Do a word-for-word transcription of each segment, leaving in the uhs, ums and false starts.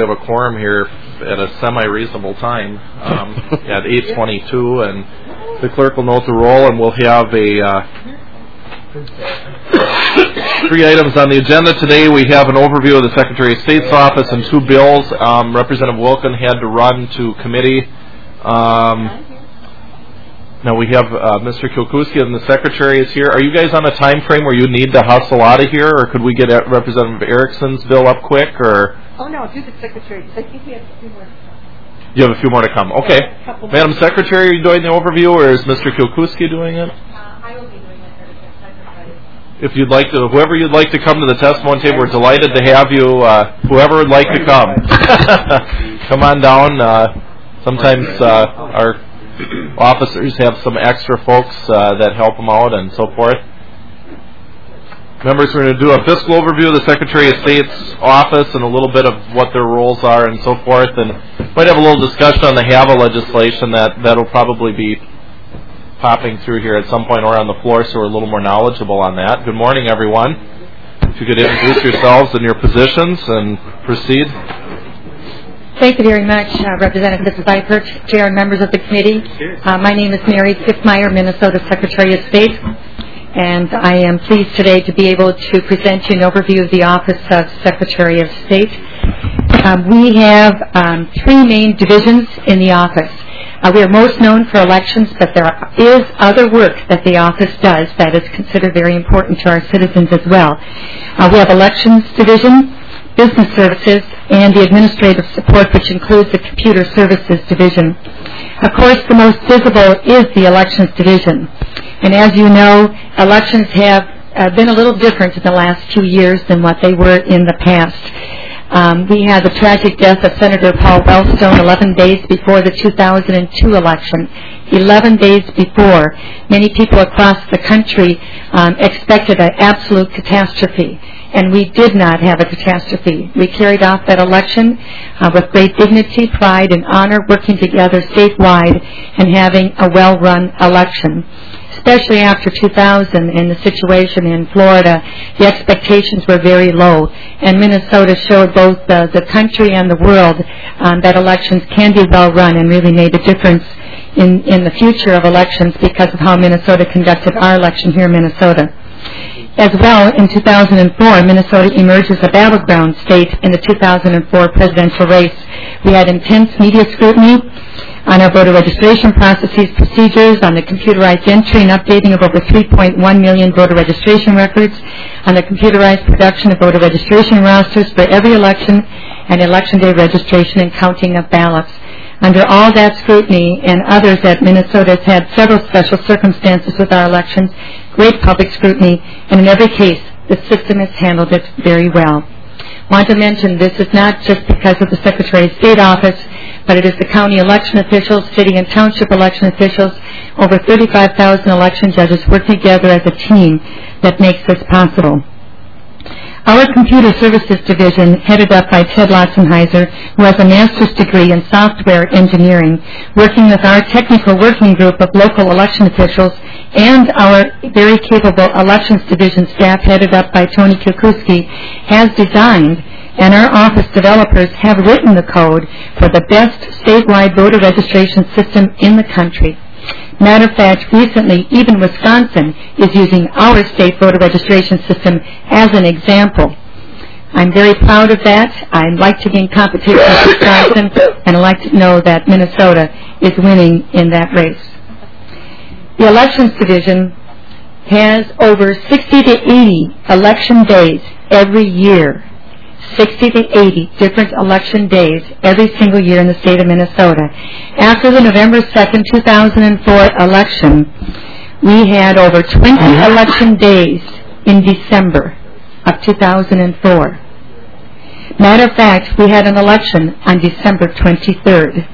we have a quorum here at a semi-reasonable time um, at eight twenty-two, and the clerk will note the roll, and we'll have a uh, three items on the agenda today. We have an overview of the Secretary of State's office and two bills. Um, Representative Wilken had to run to committee. Um, now we have uh, Mister Kilkuski and the Secretary is here. Are you guys on a time frame where you need to hustle out of here, or could we get Representative Erickson's bill up quick? Or oh no, do the Secretary. I think we have a few more to come. You have a few more to come. Okay, yeah, Madam Secretary, are you doing the overview, or is Mister Kilkuski doing it? Uh, I will be doing it. If you'd like to, whoever you'd like to come to the testimony table, we're delighted to have you. Uh, whoever would like to come, come on down. Uh, sometimes uh, our officers have some extra folks uh, that help them out and so forth. Members, we're going to do a fiscal overview of the Secretary of State's office and a little bit of what their roles are and so forth, and might have a little discussion on the H A V A legislation that that'll probably be popping through here at some point or on the floor, so we're a little more knowledgeable on that. Good morning, everyone. If you could introduce yourselves and your positions and proceed. Thank you very much, uh, Representative Missus Eipert, Chair and members of the committee. Uh, my name is Mary Kiffmeyer, Minnesota Secretary of State, and I am pleased today to be able to present you an overview of the Office of Secretary of State. Um, we have um, three main divisions in the office. Uh, we are most known for elections, but there is other work that the office does that is considered very important to our citizens as well. Uh, we have Elections Division, Business Services, and the Administrative Support, which includes the Computer Services Division. Of course, the most visible is the Elections Division. And as you know, elections have uh, been a little different in the last few years than what they were in the past. Um, we had the tragic death of Senator Paul Wellstone eleven days before the two thousand two election. eleven days before, many people across the country um, expected an absolute catastrophe. And we did not have a catastrophe. We carried off that election uh, with great dignity, pride, and honor, working together statewide and having a well-run election. Especially after two thousand and the situation in Florida, the expectations were very low. And Minnesota showed both the, the country and the world um, that elections can be well-run and really made a difference in, in the future of elections because of how Minnesota conducted our election here in Minnesota. As well, in two thousand four, Minnesota emerged as a battleground state in the two thousand four presidential race. We had intense media scrutiny on our voter registration processes, procedures, on the computerized entry and updating of over three point one million voter registration records, on the computerized production of voter registration rosters for every election, and election day registration and counting of ballots. Under all that scrutiny and others that Minnesota has had several special circumstances with our elections, great public scrutiny, and in every case, the system has handled it very well. I want to mention this is not just because of the Secretary of State office, but it is the county election officials, city and township election officials, over thirty-five thousand election judges working together as a team that makes this possible. Our Computer Services Division, headed up by Ted Lotzenheiser, who has a master's degree in software engineering, working with our technical working group of local election officials and our very capable Elections Division staff, headed up by Tony Kilkuski, has designed, and our office developers have written the code for the best statewide voter registration system in the country. Matter of fact, recently, even Wisconsin is using our state voter registration system as an example. I'm very proud of that. I'd like to be in competition with Wisconsin, and I'd like to know that Minnesota is winning in that race. The Elections Division has over sixty to eighty election days every year. sixty to eighty different election days every single year in the state of Minnesota. After the November second, two thousand four election, we had over twenty election days in December of two thousand four. Matter of fact, we had an election on December twenty-third.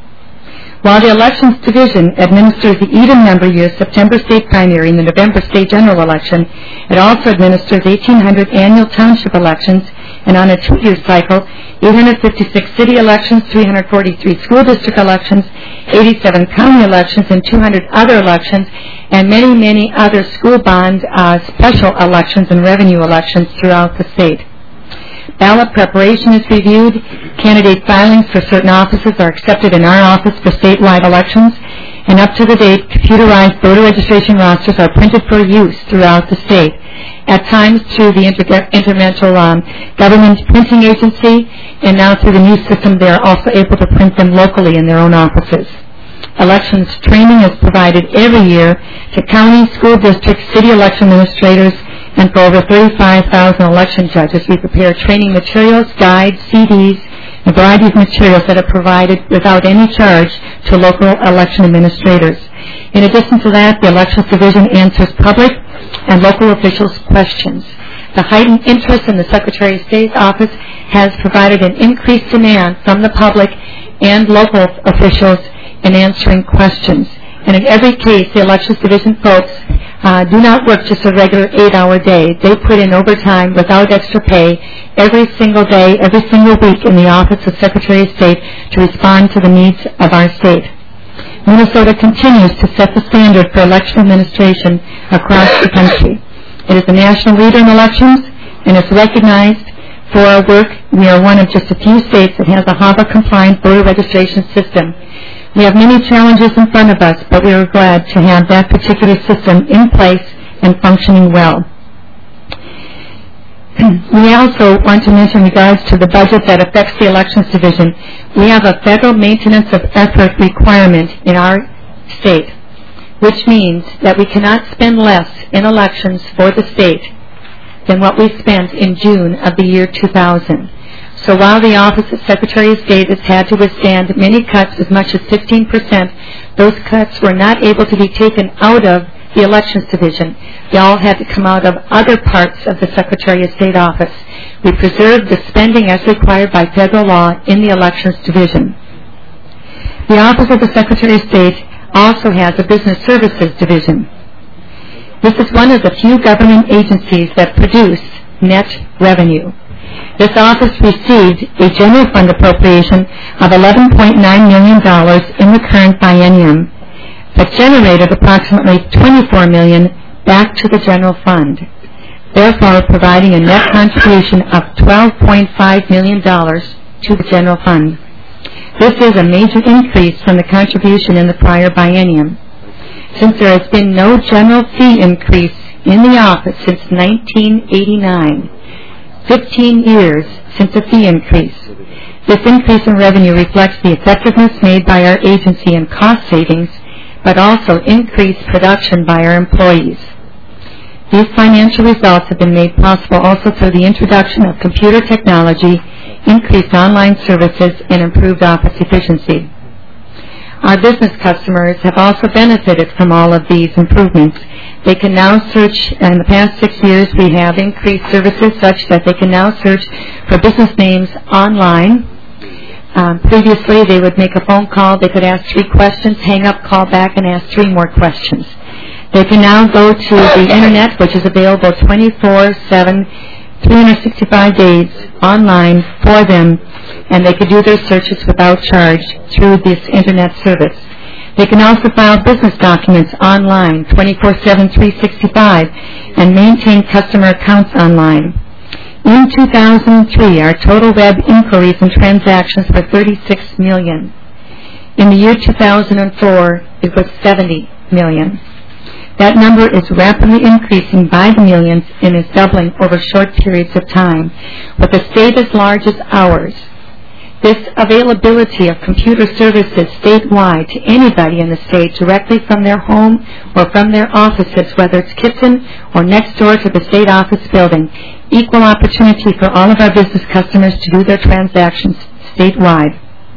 While the Elections Division administers the even-number year September state primary and the November state general election, it also administers eighteen hundred annual township elections, and on a two-year cycle, eight hundred fifty-six city elections, three hundred forty-three school district elections, eighty-seven county elections, and two hundred other elections, and many, many other school bond uh, special elections and revenue elections throughout the state. Ballot preparation is reviewed. Candidate filings for certain offices are accepted in our office for statewide elections. And up to the date, computerized voter registration rosters are printed for use throughout the state. At times through the inter- interventional um, government printing agency, and now through the new system, they are also able to print them locally in their own offices. Elections training is provided every year to county, school districts, city election administrators, and for over thirty-five thousand election judges. We prepare training materials, guides, C Ds, a variety of materials that are provided without any charge to local election administrators. In addition to that, the Elections Division answers public and local officials' questions. The heightened interest in the Secretary of State's office has provided an increased demand from the public and local officials in answering questions. And in every case, the Elections Division folks uh, do not work just a regular eight-hour day. They put in overtime without extra pay every single day, every single week in the Office of Secretary of State to respond to the needs of our state. Minnesota continues to set the standard for election administration across the country. It is a national leader in elections and is recognized for our work. We are one of just a few states that has a H A V A-compliant voter registration system. We have many challenges in front of us, but we are glad to have that particular system in place and functioning well. We also want to mention in regards to the budget that affects the Elections Division, we have a federal maintenance of effort requirement in our state, which means that we cannot spend less in elections for the state than what we spent in June of the year two thousand. So while the Office of Secretary of State has had to withstand many cuts, as much as fifteen percent, those cuts were not able to be taken out of the Elections Division. They all had to come out of other parts of the Secretary of State office. We preserved the spending as required by federal law in the Elections Division. The Office of the Secretary of State also has a Business Services Division. This is one of the few government agencies that produce net revenue. This office received a general fund appropriation of eleven point nine million dollars in the current biennium, but generated approximately twenty-four million dollars back to the general fund, therefore providing a net contribution of twelve point five million dollars to the general fund. This is a major increase from the contribution in the prior biennium. Since there has been no general fee increase in the office since nineteen eighty-nine, fifteen years since a fee increase. This increase in revenue reflects the effectiveness made by our agency in cost savings, but also increased production by our employees. These financial results have been made possible also through the introduction of computer technology, increased online services, and improved office efficiency. Our business customers have also benefited from all of these improvements. They can now search, in the past six years we have increased services such that they can now search for business names online. Um, previously they would make a phone call, they could ask three questions, hang up, call back, and ask three more questions. They can now go to the Internet, which is available twenty-four seven, three hundred sixty-five days online for them, and they could do their searches without charge through this Internet service. They can also file business documents online twenty-four seven, three sixty-five and maintain customer accounts online. In two thousand three, our total web inquiries and transactions were thirty-six million. In the year two thousand four, it was seventy million. That number is rapidly increasing by the millions and is doubling over short periods of time. With a state as large as ours, this availability of computer services statewide to anybody in the state directly from their home or from their offices, whether it's Kitson or next door to the state office building, equal opportunity for all of our business customers to do their transactions statewide.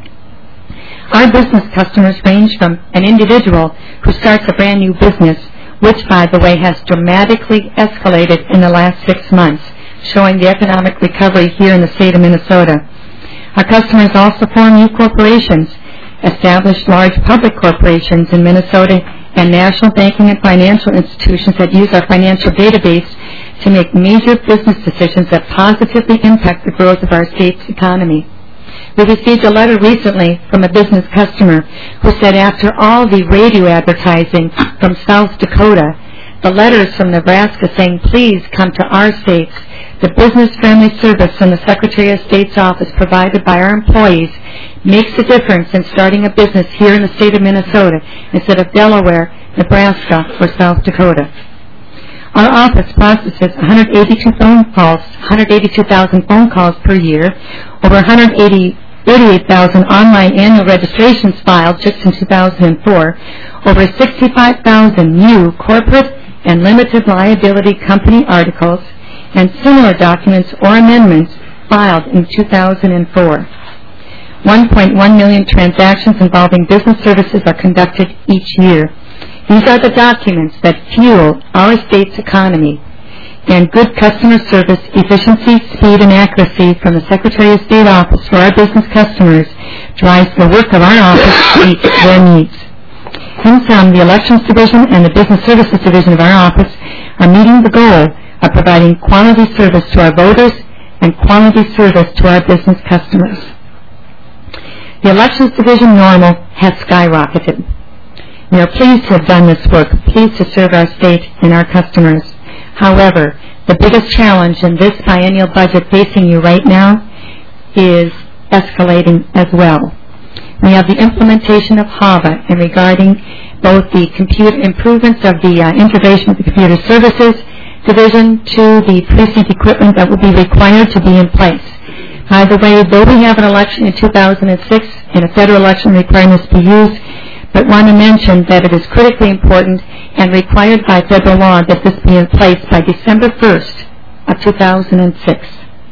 Our business customers range from an individual who starts a brand new business, which, by the way, has dramatically escalated in the last six months, showing the economic recovery here in the state of Minnesota. Our customers also form new corporations, establish large public corporations in Minnesota, and national banking and financial institutions that use our financial database to make major business decisions that positively impact the growth of our state's economy. We received a letter recently from a business customer who said after all the radio advertising from South Dakota the letters from Nebraska saying, please come to our states, the business-friendly service from the Secretary of State's office provided by our employees makes a difference in starting a business here in the state of Minnesota instead of Delaware, Nebraska, or South Dakota. Our office processes one hundred eighty-two phone calls, one hundred eighty-two thousand phone calls per year, over one hundred eighty-eight thousand online annual registrations filed just in two thousand four, over sixty-five thousand new corporate and limited liability company articles, and similar documents or amendments filed in two thousand four. one point one million transactions involving business services are conducted each year. These are the documents that fuel our state's economy, and good customer service, efficiency, speed, and accuracy from the Secretary of State office for our business customers drives the work of our office to meet their needs. In sum, the Elections Division and the Business Services Division of our office are meeting the goal of providing quality service to our voters and quality service to our business customers. The Elections Division normal has skyrocketed. We are pleased to have done this work, pleased to serve our state and our customers. However, the biggest challenge in this biennial budget facing you right now is escalating as well. We have the implementation of HAVA and regarding both the computer improvements of the uh, integration of the Computer Services Division to the precinct equipment that will be required to be in place. By the way, though we have an election in two thousand six and a federal election requirements be used, but want to mention that it is critically important and required by federal law that this be in place by December first of two thousand six.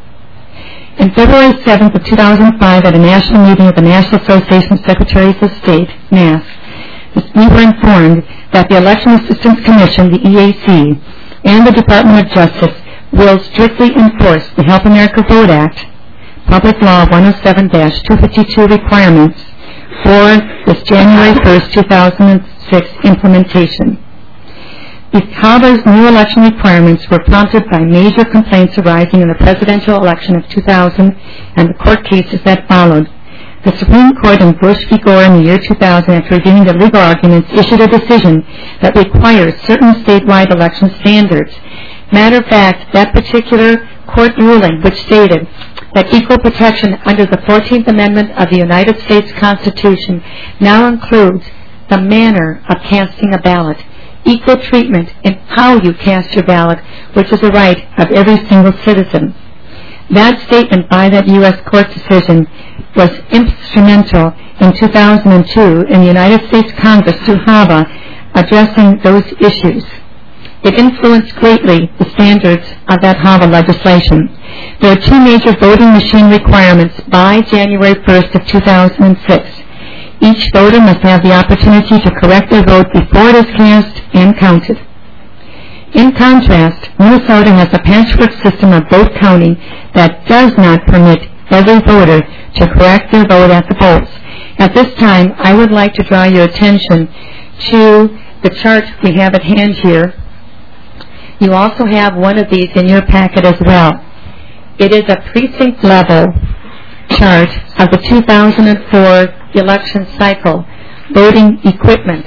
On February seventh of two thousand five, at a national meeting of the National Association of Secretaries of State, N A S, we were informed that the Election Assistance Commission, the E A C, and the Department of Justice will strictly enforce the Help America Vote Act, Public Law one oh seven dash two fifty-two requirements for this January first, two thousand six implementation. The HAVA's new election requirements were prompted by major complaints arising in the presidential election of two thousand and the court cases that followed. The Supreme Court in Bush v. Gore in the year two thousand, after reviewing the legal arguments, issued a decision that requires certain statewide election standards. Matter of fact, that particular court ruling, which stated that equal protection under the fourteenth Amendment of the United States Constitution now includes the manner of casting a ballot, equal treatment in how you cast your ballot, which is a right of every single citizen. That statement by that U S court decision was instrumental in two thousand two in the United States Congress through HAVA addressing those issues. It influenced greatly the standards of that HAVA legislation. There are two major voting machine requirements by January first of two thousand six. Each voter must have the opportunity to correct their vote before it is cast and counted. In contrast, Minnesota has a patchwork system of vote counting that does not permit every voter to correct their vote at the polls. At this time, I would like to draw your attention to the chart we have at hand here. You also have one of these in your packet as well. It is a precinct-level chart of the two thousand four election cycle, voting equipment.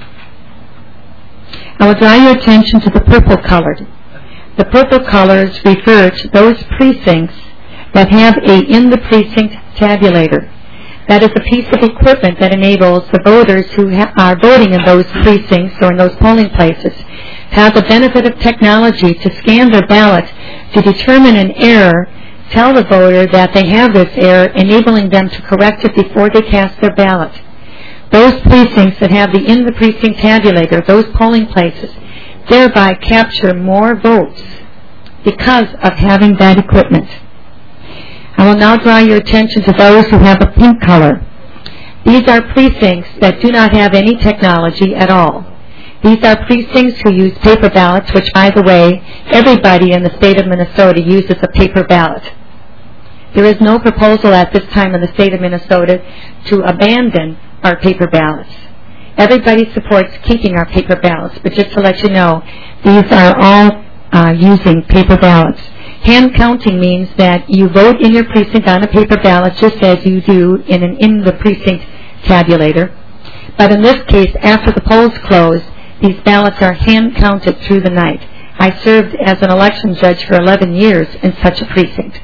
I will draw your attention to the purple colored. The purple colors refer to those precincts that have a in the precinct tabulator. That is a piece of equipment that enables the voters who ha- are voting in those precincts or in those polling places to have the benefit of technology to scan their ballot to determine an error, tell the voter that they have this error, enabling them to correct it before they cast their ballot. Those precincts that have the in the precinct tabulator, those polling places, thereby capture more votes because of having that equipment. I will now draw your attention to those who have a pink color. These are precincts that do not have any technology at all. These are precincts who use paper ballots, which, by the way, everybody in the state of Minnesota uses a paper ballot. There is no proposal at this time in the state of Minnesota to abandon our paper ballots. Everybody supports keeping our paper ballots, but just to let you know, these are all uh, using paper ballots. Hand counting means that you vote in your precinct on a paper ballot just as you do in an in the precinct tabulator. But in this case, after the polls close, These ballots are hand-counted through the night. I served as an election judge for eleven years in such a precinct.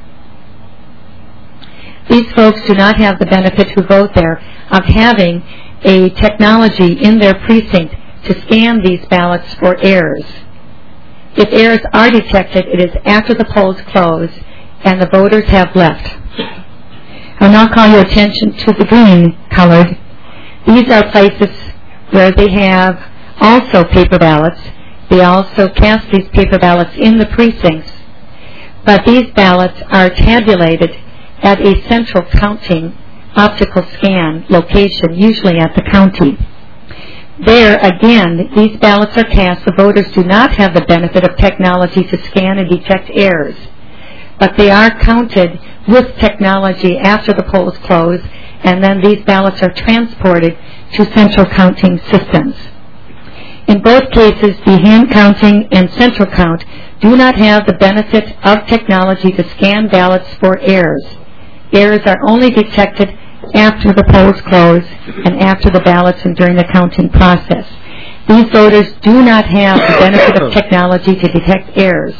These folks do not have the benefit who vote there of having a technology in their precinct to scan these ballots for errors. If errors are detected, it is after the polls close and the voters have left. I'll now call your attention to the green colored. These are places where they have also paper ballots. They also cast these paper ballots in the precincts, but these ballots are tabulated at a central counting optical scan location, usually at the county. There, again, these ballots are cast. The voters do not have the benefit of technology to scan and detect errors, but they are counted with technology after the polls close, and then these ballots are transported to central counting systems. In both cases, the hand counting and central count do not have the benefit of technology to scan ballots for errors. Errors are only detected after the polls close and after the ballots and during the counting process. These voters do not have the benefit of technology to detect errors.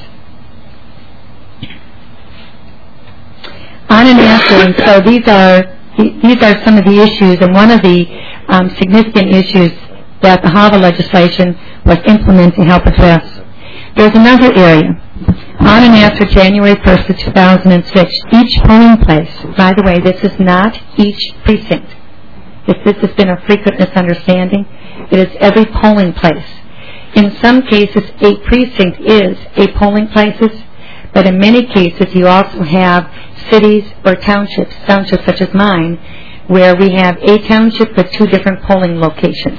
On and after, and so these are these are some of the issues, and one of the um, significant issues that the HAVA legislation was implemented to help address. There's another area. On and after January first of two thousand six, each polling place, by the way, this is not each precinct. If this has been a frequent misunderstanding, it is every polling place. In some cases, a precinct is a polling place, but in many cases you also have cities or townships, townships such as mine, where we have a township with two different polling locations.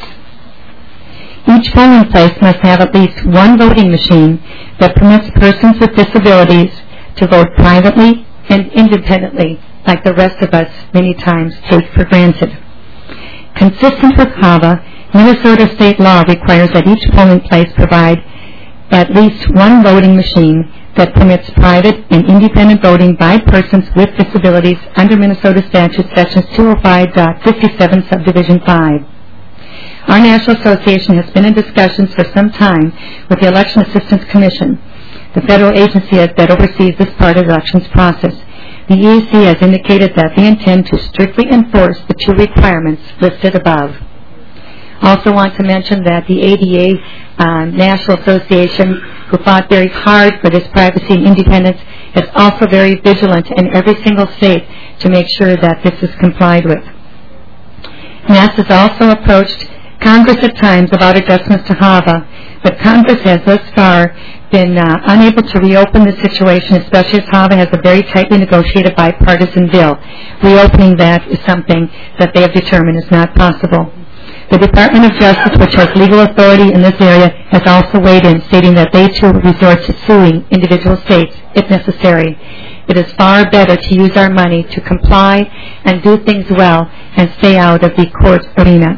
Each polling place must have at least one voting machine that permits persons with disabilities to vote privately and independently, like the rest of us many times take for granted. Consistent with HAVA, Minnesota state law requires that each polling place provide at least one voting machine that permits private and independent voting by persons with disabilities under Minnesota statute sections two oh five point fifty-seven subdivision five. Our National Association has been in discussions for some time with the Election Assistance Commission, the federal agency that oversees this part of the elections process. The E A C has indicated that they intend to strictly enforce the two requirements listed above. Also want to mention that the A D A uh, National Association, who fought very hard for this privacy and independence, is also very vigilant in every single state to make sure that this is complied with. N A S has also approached Congress at times about adjustments to HAVA, but Congress has thus far been uh, unable to reopen the situation, especially as HAVA has a very tightly negotiated bipartisan bill. Reopening that is something that they have determined is not possible. The Department of Justice, which has legal authority in this area, has also weighed in, stating that they too will resort to suing individual states if necessary. It is far better to use our money to comply and do things well and stay out of the court arena.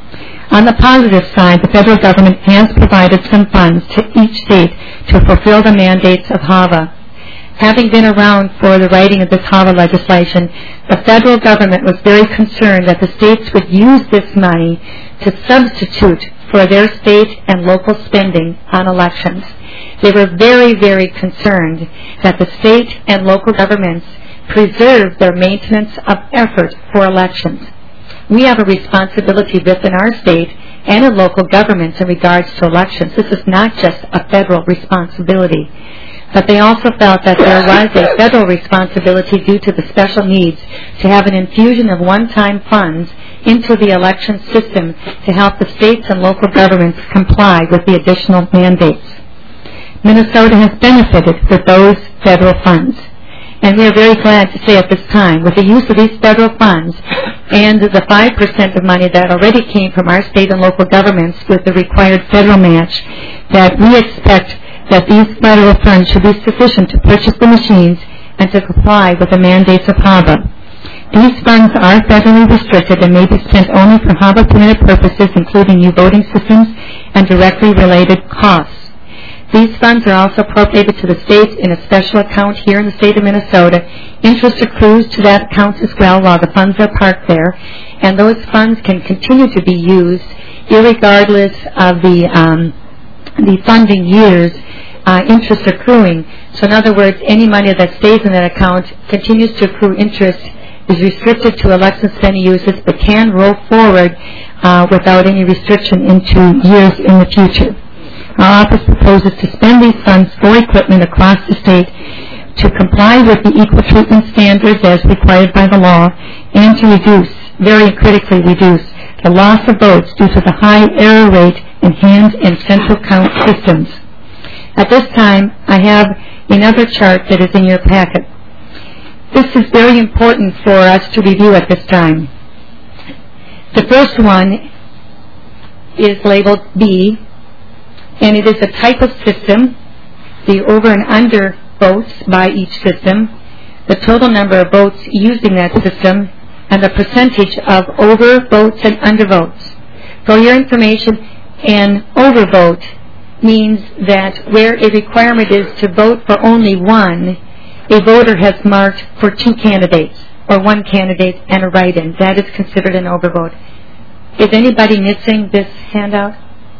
On the positive side, the federal government has provided some funds to each state to fulfill the mandates of HAVA. Having been around for the writing of this HAVA legislation, the federal government was very concerned that the states would use this money to substitute for their state and local spending on elections. They were very, very concerned that the state and local governments preserve their maintenance of effort for elections. We have a responsibility within our state and in local governments in regards to elections. This is not just a federal responsibility. But they also felt that there was a federal responsibility due to the special needs to have an infusion of one-time funds into the election system to help the states and local governments comply with the additional mandates. Minnesota has benefited with those federal funds. And we are very glad to say at this time, with the use of these federal funds and the five percent of money that already came from our state and local governments with the required federal match, that we expect that these federal funds should be sufficient to purchase the machines and to comply with the mandates of HAVA. These funds are federally restricted and may be spent only for HAVA-permitted purposes, including new voting systems and directly related costs. These funds are also appropriated to the states in a special account here in the state of Minnesota. Interest accrues to that account as well while the funds are parked there, and those funds can continue to be used irregardless of the um, the funding years, uh, interest accruing. So in other words, any money that stays in that account continues to accrue interest, is restricted to election spending uses, but can roll forward uh, without any restriction into years in the future. Our office proposes to spend these funds for equipment across the state to comply with the equal treatment standards as required by the law, and to reduce, very critically reduce, the loss of votes due to the high error rate in hand and central count systems. At this time, I have another chart that is in your packet. This is very important for us to review at this time. The first one is labeled B, and it is a type of system, the over and under votes by each system, the total number of votes using that system, and the percentage of over votes and under votes. For your information, an overvote means that where a requirement is to vote for only one, a voter has marked for two candidates, or one candidate and a write-in. That is considered an overvote. Is anybody missing this handout?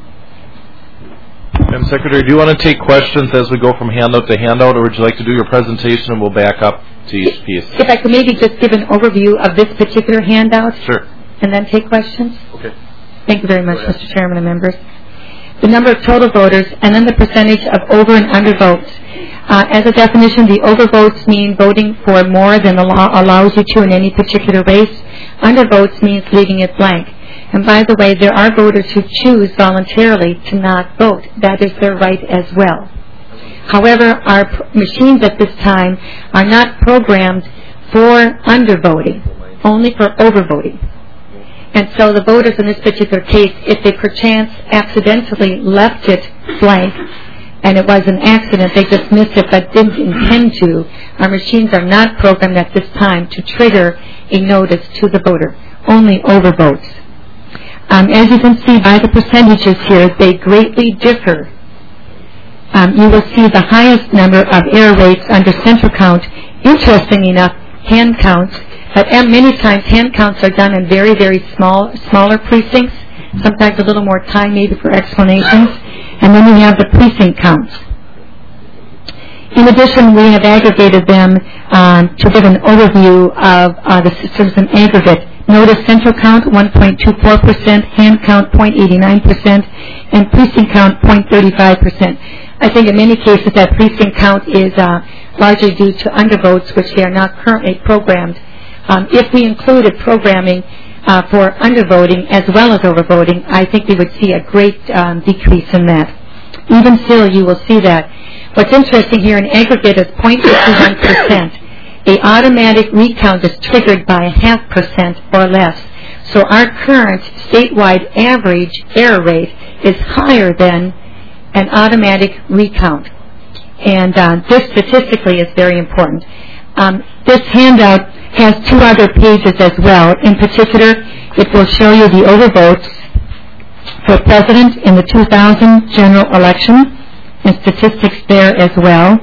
Madam Secretary, do you want to take questions as we go from handout to handout, or would you like to do your presentation and we'll back up to each piece? If I could maybe just give an overview of this particular handout. Sure. And then take questions. Okay. Thank you very much, Mister Chairman and members. The number of total voters, and then the percentage of over and under votes. Uh, as a definition, the overvotes mean voting for more than the law allows you to in any particular race. Undervotes means leaving it blank. And by the way, there are voters who choose voluntarily to not vote. That is their right as well. However, our p- machines at this time are not programmed for undervoting, only for overvoting. And so the voters in this particular case, if they perchance accidentally left it blank, and it was an accident, they just missed it but didn't intend to, our machines are not programmed at this time to trigger a notice to the voter, only overvotes. Um, as you can see by the percentages here, they greatly differ. Um, you will see the highest number of error rates under central count. Interesting enough, hand counts, but many times hand counts are done in very, very small, smaller precincts, sometimes a little more time maybe for explanations, and then we have the precinct counts. In addition, we have aggregated them um, to give an overview of uh, the systems in aggregate. Notice central count one point two four percent, hand count zero point eight nine percent, and precinct count zero point three five percent. I think in many cases that precinct count is uh, largely due to undervotes, which they are not currently programmed. Um, if we included programming uh, for undervoting as well as overvoting, I think we would see a great um, decrease in that. Even still, you will see that. What's interesting here in aggregate is zero point two one percent. A automatic recount is triggered by a half percent or less. So our current statewide average error rate is higher than an automatic recount. And uh, this statistically is very important. Um, this handout has two other pages as well. In particular, it will show you the overvotes for president in the two thousand general election, and statistics there as well.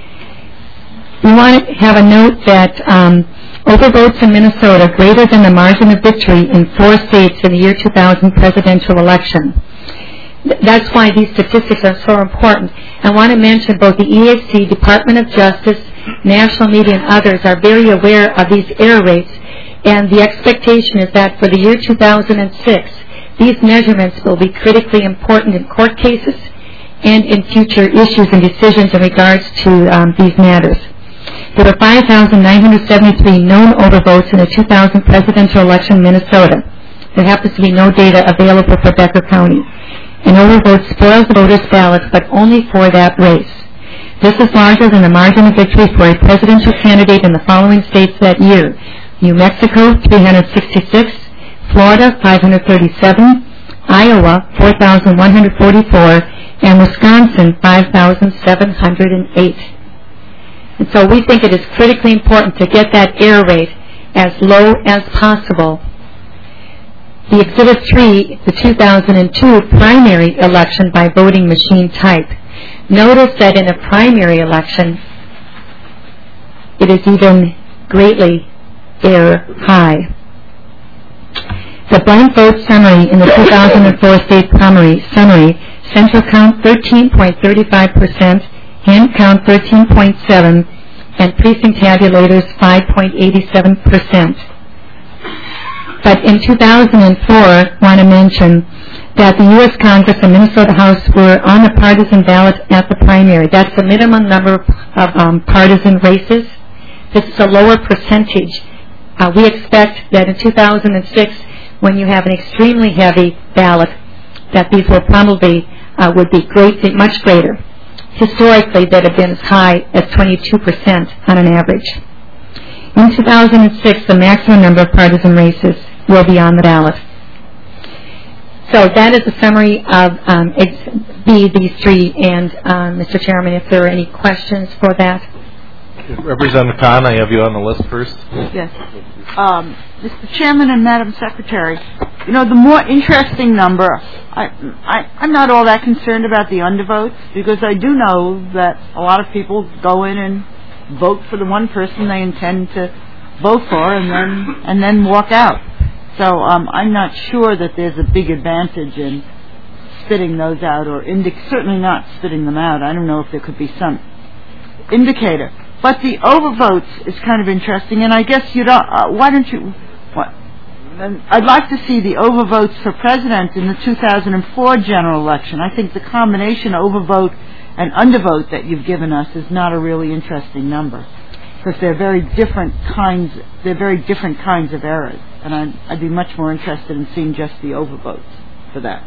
We want to have a note that um, overvotes in Minnesota greater than the margin of victory in four states in the year two thousand presidential election. That's why these statistics are so important. I want to mention both the E A C, Department of Justice, national media, and others are very aware of these error rates, and the expectation is that for the year two thousand six, these measurements will be critically important in court cases and in future issues and decisions in regards to um, these matters. There were five thousand nine hundred seventy-three known overvotes in the two thousand presidential election in Minnesota. There happens to be no data available for Becker County. An overvote spoils the voters' ballots, but only for that race. This is larger than the margin of victory for a presidential candidate in the following states that year: New Mexico, three hundred sixty-six, Florida, five hundred thirty-seven, Iowa, four thousand one hundred forty-four, and Wisconsin, five thousand seven hundred eight. And so we think it is critically important to get that error rate as low as possible. The Exhibit three, the two thousand two primary election by voting machine type. Notice that in a primary election, it is even greatly error high. The blank vote summary in the two thousand four state primary summary, central count thirteen point three five percent, hand count thirteen point seven, and precinct tabulators five point eight seven percent. But in two thousand four, I want to mention that the U S Congress and Minnesota House were on the partisan ballot at the primary. That's the minimum number of um, partisan races. This is a lower percentage. Uh, we expect that in two thousand six, when you have an extremely heavy ballot, that these will probably uh, would be great, much greater. Historically, that have been as high as twenty-two percent on an average. In two thousand six, the maximum number of partisan races will be on the ballot. So that is a summary of um, the, these three. And um, Mister Chairman, if there are any questions for that. Representative Khan, I have you on the list first. Yes. Um, Mister Chairman and Madam Secretary, you know, the more interesting number, I, I, I'm not all that concerned about the undervotes, because I do know that a lot of people go in and vote for the one person they intend to vote for and then and then walk out. So um, I'm not sure that there's a big advantage in spitting those out, or indi- certainly not spitting them out. I don't know if there could be some indicator. But the overvotes is kind of interesting, and I guess you don't. Uh, why don't you? What, I'd like to see the overvotes for president in the two thousand four general election. I think the combination overvote and undervote that you've given us is not a really interesting number, because they're very different kinds. They're very different kinds of errors, and I'd, I'd be much more interested in seeing just the overvotes for that.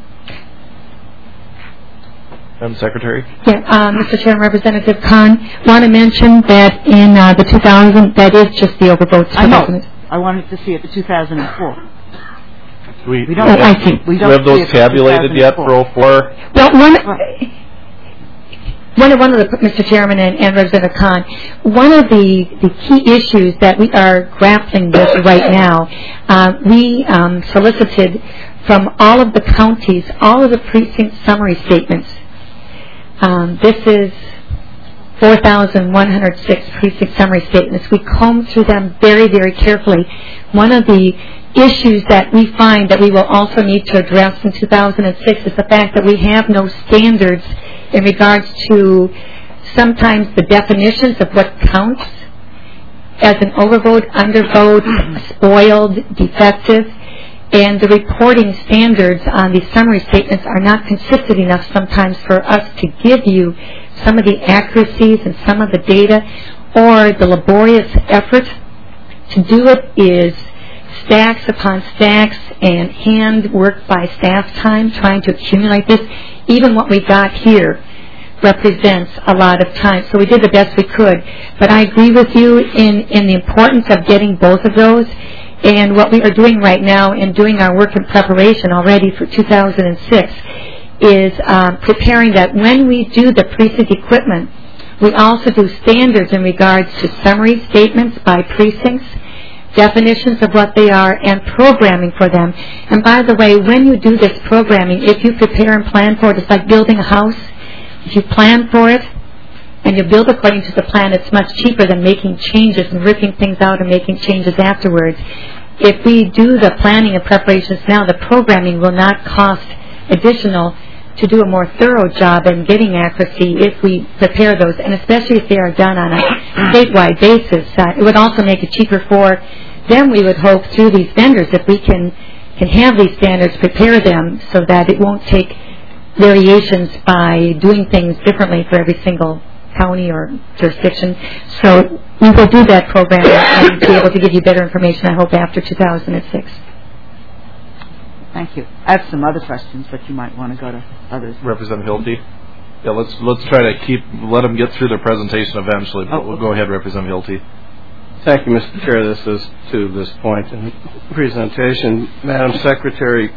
Madam Secretary. Yeah, uh, Mister Chairman, Representative Khan, want to mention that in uh, the two thousand, that is just the overvotes for I know. president. I wanted to see it for two thousand four. We, We don't. Oh, I see. We we don't have see those it for tabulated yet for oh four? Well, one, Right. one of one of the Mister Chairman and, and Representative Khan, one of the, the key issues that we are grappling with right now, uh, we um, solicited from all of the counties all of the precinct summary statements. Um, this is four thousand one hundred six precinct summary statements. We combed through them very, very carefully. One of the issues that we find that we will also need to address in two thousand six is the fact that we have no standards in regards to sometimes the definitions of what counts as an overvote, undervote, spoiled, defective. And the reporting standards on these summary statements are not consistent enough sometimes for us to give you some of the accuracies and some of the data, or the laborious effort to do it is stacks upon stacks and hand work by staff time trying to accumulate this. Even what we got here represents a lot of time. So we did the best we could. But I agree with you in, in the importance of getting both of those. And what we are doing right now in doing our work in preparation already for two thousand six is um, preparing that when we do the precinct equipment, we also do standards in regards to summary statements by precincts, definitions of what they are, and programming for them. And by the way, when you do this programming, if you prepare and plan for it, it's like building a house. If you plan for it and you build according to the plan, it's much cheaper than making changes and ripping things out and making changes afterwards. If we do the planning and preparations now, the programming will not cost additional to do a more thorough job in getting accuracy if we prepare those, and especially if they are done on a statewide basis. Uh, it would also make it cheaper for them, we would hope, through these vendors, if we can, can have these standards, prepare them so that it won't take variations by doing things differently for every single county or jurisdiction. So we will do that program and be able to give you better information, I hope, after two thousand six. Thank you. I have some other questions, but you might want to go to others. Representative Hilty. Yeah, let's let's try to keep let them get through their presentation eventually. But Oh, we'll go ahead, Representative Hilty. Thank you, Mister Chair. This is to this point in the presentation. Madam Secretary,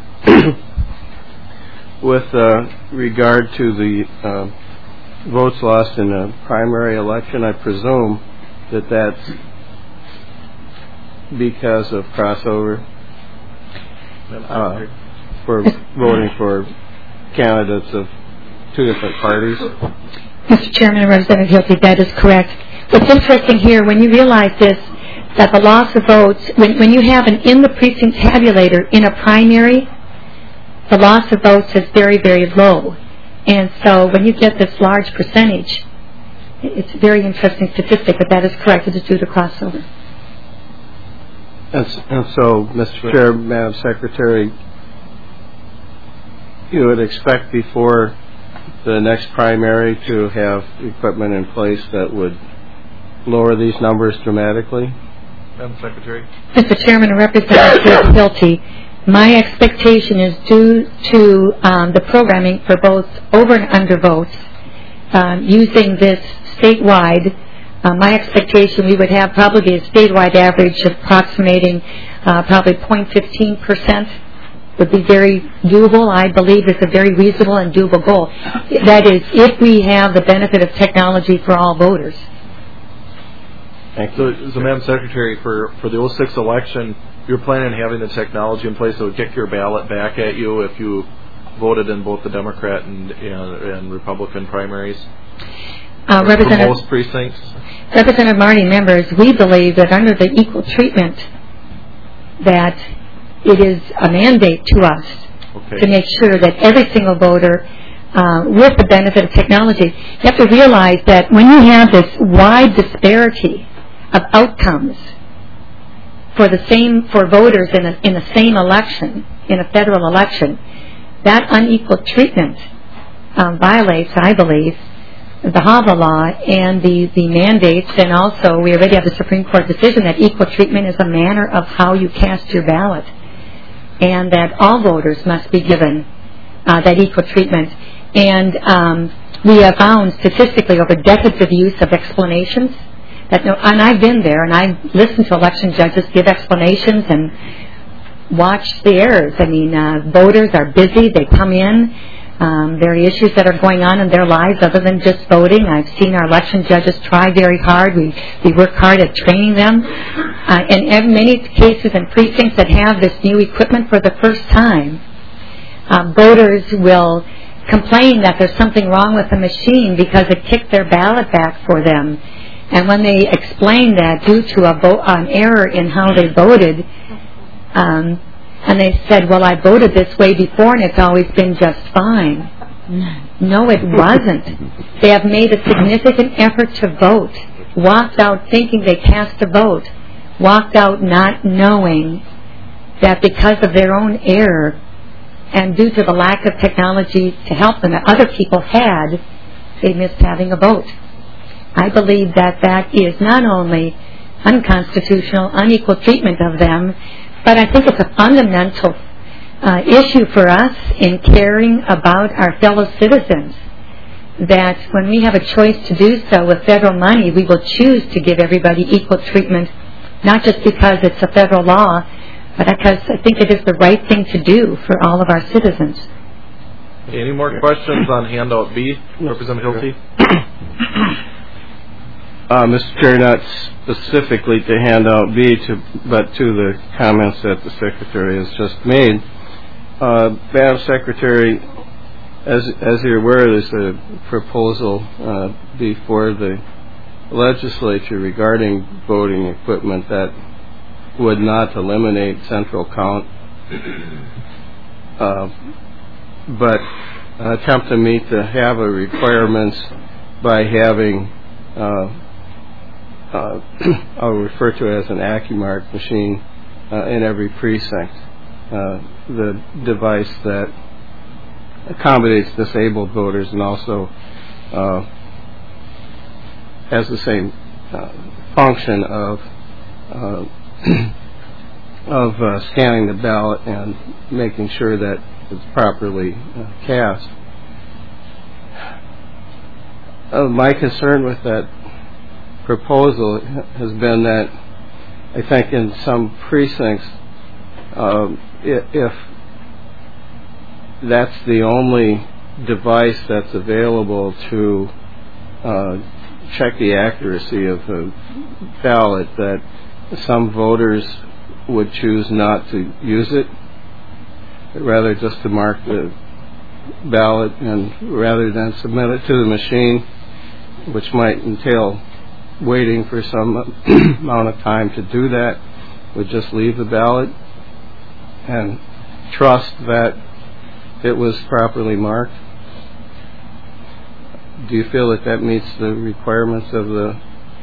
with uh, regard to the uh, votes lost in a primary election, I presume that that's because of crossover uh, for voting for candidates of two different parties. Mister Chairman and Representative Hilty, that is correct. What's interesting here, when you realize this, that the loss of votes, when, when you have an in the precinct tabulator in a primary, the loss of votes is very, very low. And so when you get this large percentage, it's a very interesting statistic, but that is correct. It is due to crossover. And, and so, Mister Chair, Madam Secretary, you would expect before the next primary to have equipment in place that would lower these numbers dramatically? Madam Secretary. Mister Chairman and Representative Hilty, my expectation is due to um, the programming for both over and under votes, um, using this statewide. Uh, my expectation we would have probably a statewide average approximating uh, probably zero point one five percent would be very doable. I believe it's a very reasonable and doable goal. That is, if we have the benefit of technology for all voters. Thank So, you. so Madam Secretary, for, for the oh six election, you're planning on having the technology in place that would kick your ballot back at you if you voted in both the Democrat and, and, and Republican primaries? Uh, for Representative, most precincts? Representative Marty, members, we believe that under the equal treatment that it is a mandate to us Okay. to make sure that every single voter, uh, with the benefit of technology, you have to realize that when you have this wide disparity of outcomes for the same for voters in a, in the same election, in a federal election, that unequal treatment um, violates, I believe, the HAVA law and the, the mandates, and also we already have the Supreme Court decision that equal treatment is a manner of how you cast your ballot, and that all voters must be given uh, that equal treatment. And um, we have found statistically over decades of use of explanations that, no, and I've been there and I've listened to election judges give explanations and watched the errors. I mean, uh, voters are busy, they come in. Um, there are issues that are going on in their lives other than just voting. I've seen our election judges try very hard. We, we work hard at training them. Uh, and in many cases in precincts that have this new equipment for the first time, uh, voters will complain that there's something wrong with the machine because it kicked their ballot back for them. And when they explain that due to a vo- an error in how they voted, um, and they said, well, I voted this way before and it's always been just fine. No, it wasn't. They have made a significant effort to vote, walked out thinking they cast a vote, walked out not knowing that because of their own error and due to the lack of technology to help them that other people had, they missed having a vote. I believe that that is not only unconstitutional, unequal treatment of them, but I think it's a fundamental uh, issue for us in caring about our fellow citizens, that when we have a choice to do so with federal money, we will choose to give everybody equal treatment, not just because it's a federal law, but because I think it is the right thing to do for all of our citizens. Any more questions on handout B, Representative Hilty? Uh, Mister Chair, not specifically to handout B, to, but to the comments that the Secretary has just made. Uh, Madam Secretary, as, as you're aware, there's a proposal uh, before the legislature regarding voting equipment that would not eliminate central count, uh, but attempt to meet the HAVA requirements by having uh, Uh, I'll refer to it as an AccuMark machine uh, in every precinct, uh, the device that accommodates disabled voters and also uh, has the same uh, function of uh, of uh, scanning the ballot and making sure that it's properly uh, cast. Uh, my concern with that proposal has been that I think in some precincts, um, if that's the only device that's available to uh, check the accuracy of the ballot, that some voters would choose not to use it, rather just to mark the ballot and rather than submit it to the machine, which might entail waiting for some amount of time to do that would just leave the ballot and trust that it was properly marked? Do you feel that that meets the requirements of the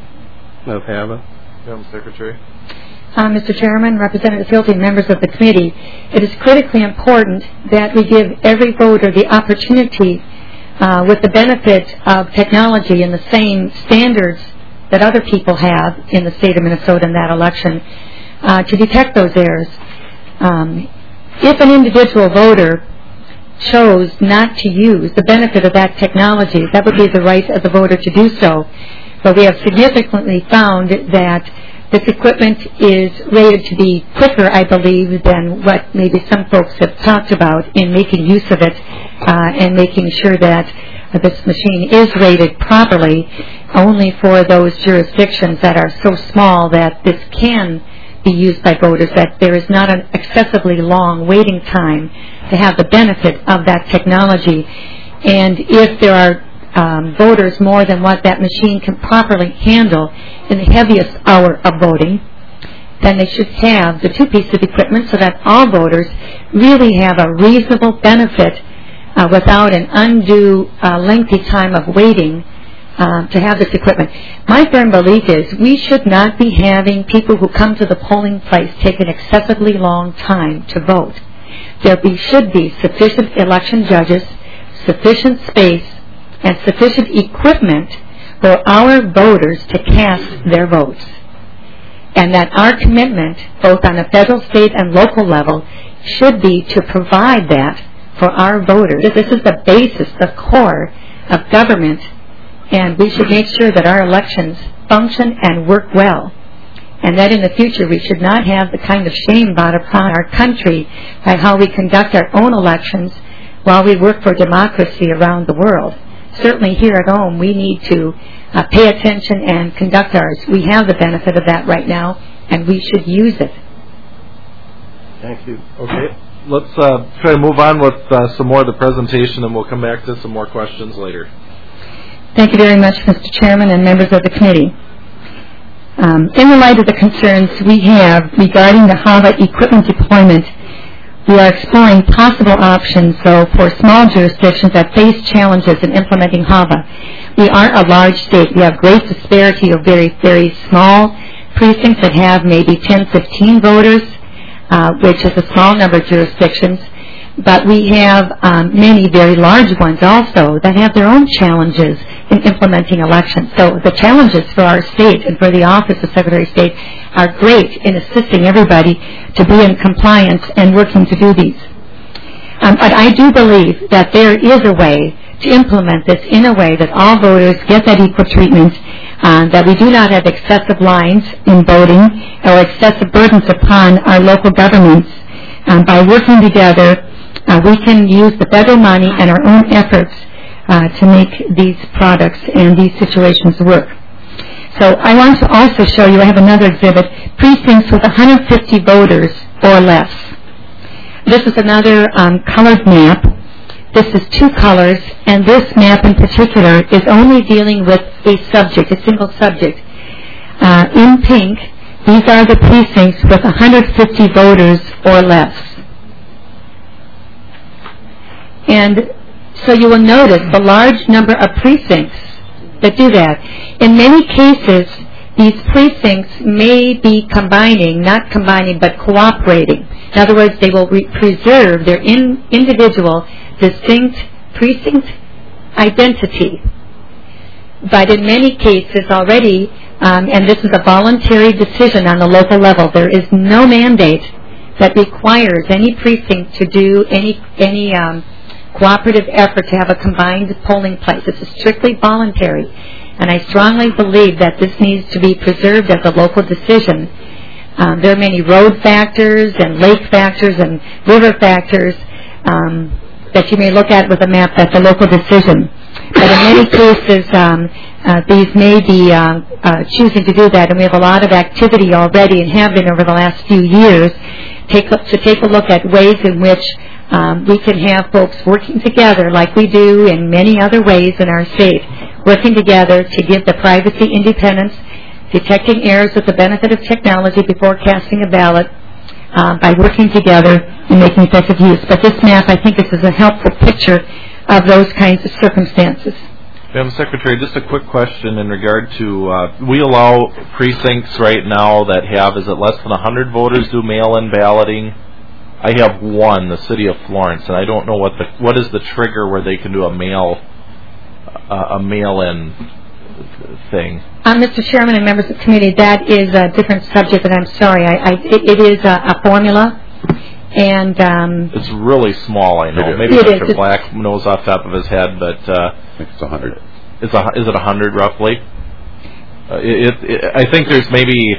of HAVA? Madam Secretary. Uh, Mister Chairman, Representative Hilty, and members of the committee, it is critically important that we give every voter the opportunity, uh, with the benefit of technology and the same standards that other people have in the state of Minnesota in that election, uh, to detect those errors. Um, if an individual voter chose not to use the benefit of that technology, that would be the right of the voter to do so. But we have significantly found that this equipment is rated to be quicker, I believe, than what maybe some folks have talked about in making use of it uh, and making sure that uh, this machine is rated properly only for those jurisdictions that are so small that this can be used by voters, that there is not an excessively long waiting time to have the benefit of that technology. And if there are um, voters more than what that machine can properly handle in the heaviest hour of voting, then they should have the two pieces of equipment so that all voters really have a reasonable benefit uh, without an undue uh, lengthy time of waiting Uh, to have this equipment. My firm belief is we should not be having people who come to the polling place take an excessively long time to vote. There be, should be sufficient election judges, sufficient space, and sufficient equipment for our voters to cast their votes. And that our commitment, both on the federal, state, and local level, should be to provide that for our voters. This is the basis, the core of government. And we should make sure that our elections function and work well. And that in the future we should not have the kind of shame brought upon our country by how we conduct our own elections while we work for democracy around the world. Certainly here at home we need to uh, pay attention and conduct ours. We have the benefit of that right now, and we should use it. Thank you. Okay. Let's uh, try to move on with uh, some more of the presentation, and we'll come back to some more questions later. Thank you very much, Mister Chairman and members of the committee. Um, in the light of the concerns we have regarding the HAVA equipment deployment, we are exploring possible options, though, for small jurisdictions that face challenges in implementing HAVA. We are a large state. We have great disparity of very, very small precincts that have maybe ten, fifteen voters, uh, which is a small number of jurisdictions. But we have um, many very large ones also that have their own challenges in implementing elections. So the challenges for our state and for the Office of Secretary of State are great in assisting everybody to be in compliance and working to do these. Um, but I do believe that there is a way to implement this in a way that all voters get that equal treatment, uh, that we do not have excessive lines in voting or excessive burdens upon our local governments. Um, by working together, Uh, we can use the federal money and our own efforts uh, to make these products and these situations work. So I want to also show you, I have another exhibit, precincts with one hundred fifty voters or less. This is another um, colored map. This is two colors, and this map in particular is only dealing with a subject, a single subject. Uh, in pink, these are the precincts with one hundred fifty voters or less. And so you will notice the large number of precincts that do that. In many cases, these precincts may be combining, not combining, but cooperating. In other words, they will re- preserve their in- individual, distinct precinct identity. But in many cases already, um, and this is a voluntary decision on the local level, there is no mandate that requires any precinct to do any any um, cooperative effort to have a combined polling place. This is strictly voluntary, and I strongly believe that this needs to be preserved as a local decision. Um, there are many road factors and lake factors and river factors um, that you may look at with a map that's a local decision. But in many cases, um, uh, these may be uh, uh, choosing to do that, and we have a lot of activity already and have been over the last few years take, to take a look at ways in which Um, we can have folks working together like we do in many other ways in our state, working together to give the privacy independence, detecting errors with the benefit of technology before casting a ballot, uh, by working together and making effective use. But this map, I think, this is a helpful picture of those kinds of circumstances. Madam Secretary, just a quick question in regard to, uh, we allow precincts right now that have, is it less than one hundred voters do mail-in balloting? I have one, the city of Florence, and I don't know what the what is the trigger where they can do a mail uh, a mail-in thing. Uh, Mister Chairman and members of the committee, that is a different subject, and I'm sorry. I, I, it, it is a, a formula, and um, it's really small. I know. Maybe it Mister is. Black knows off the top of his head, but uh, I think it's a hundred. Is a is it a hundred roughly? Uh, it, it, I think there's maybe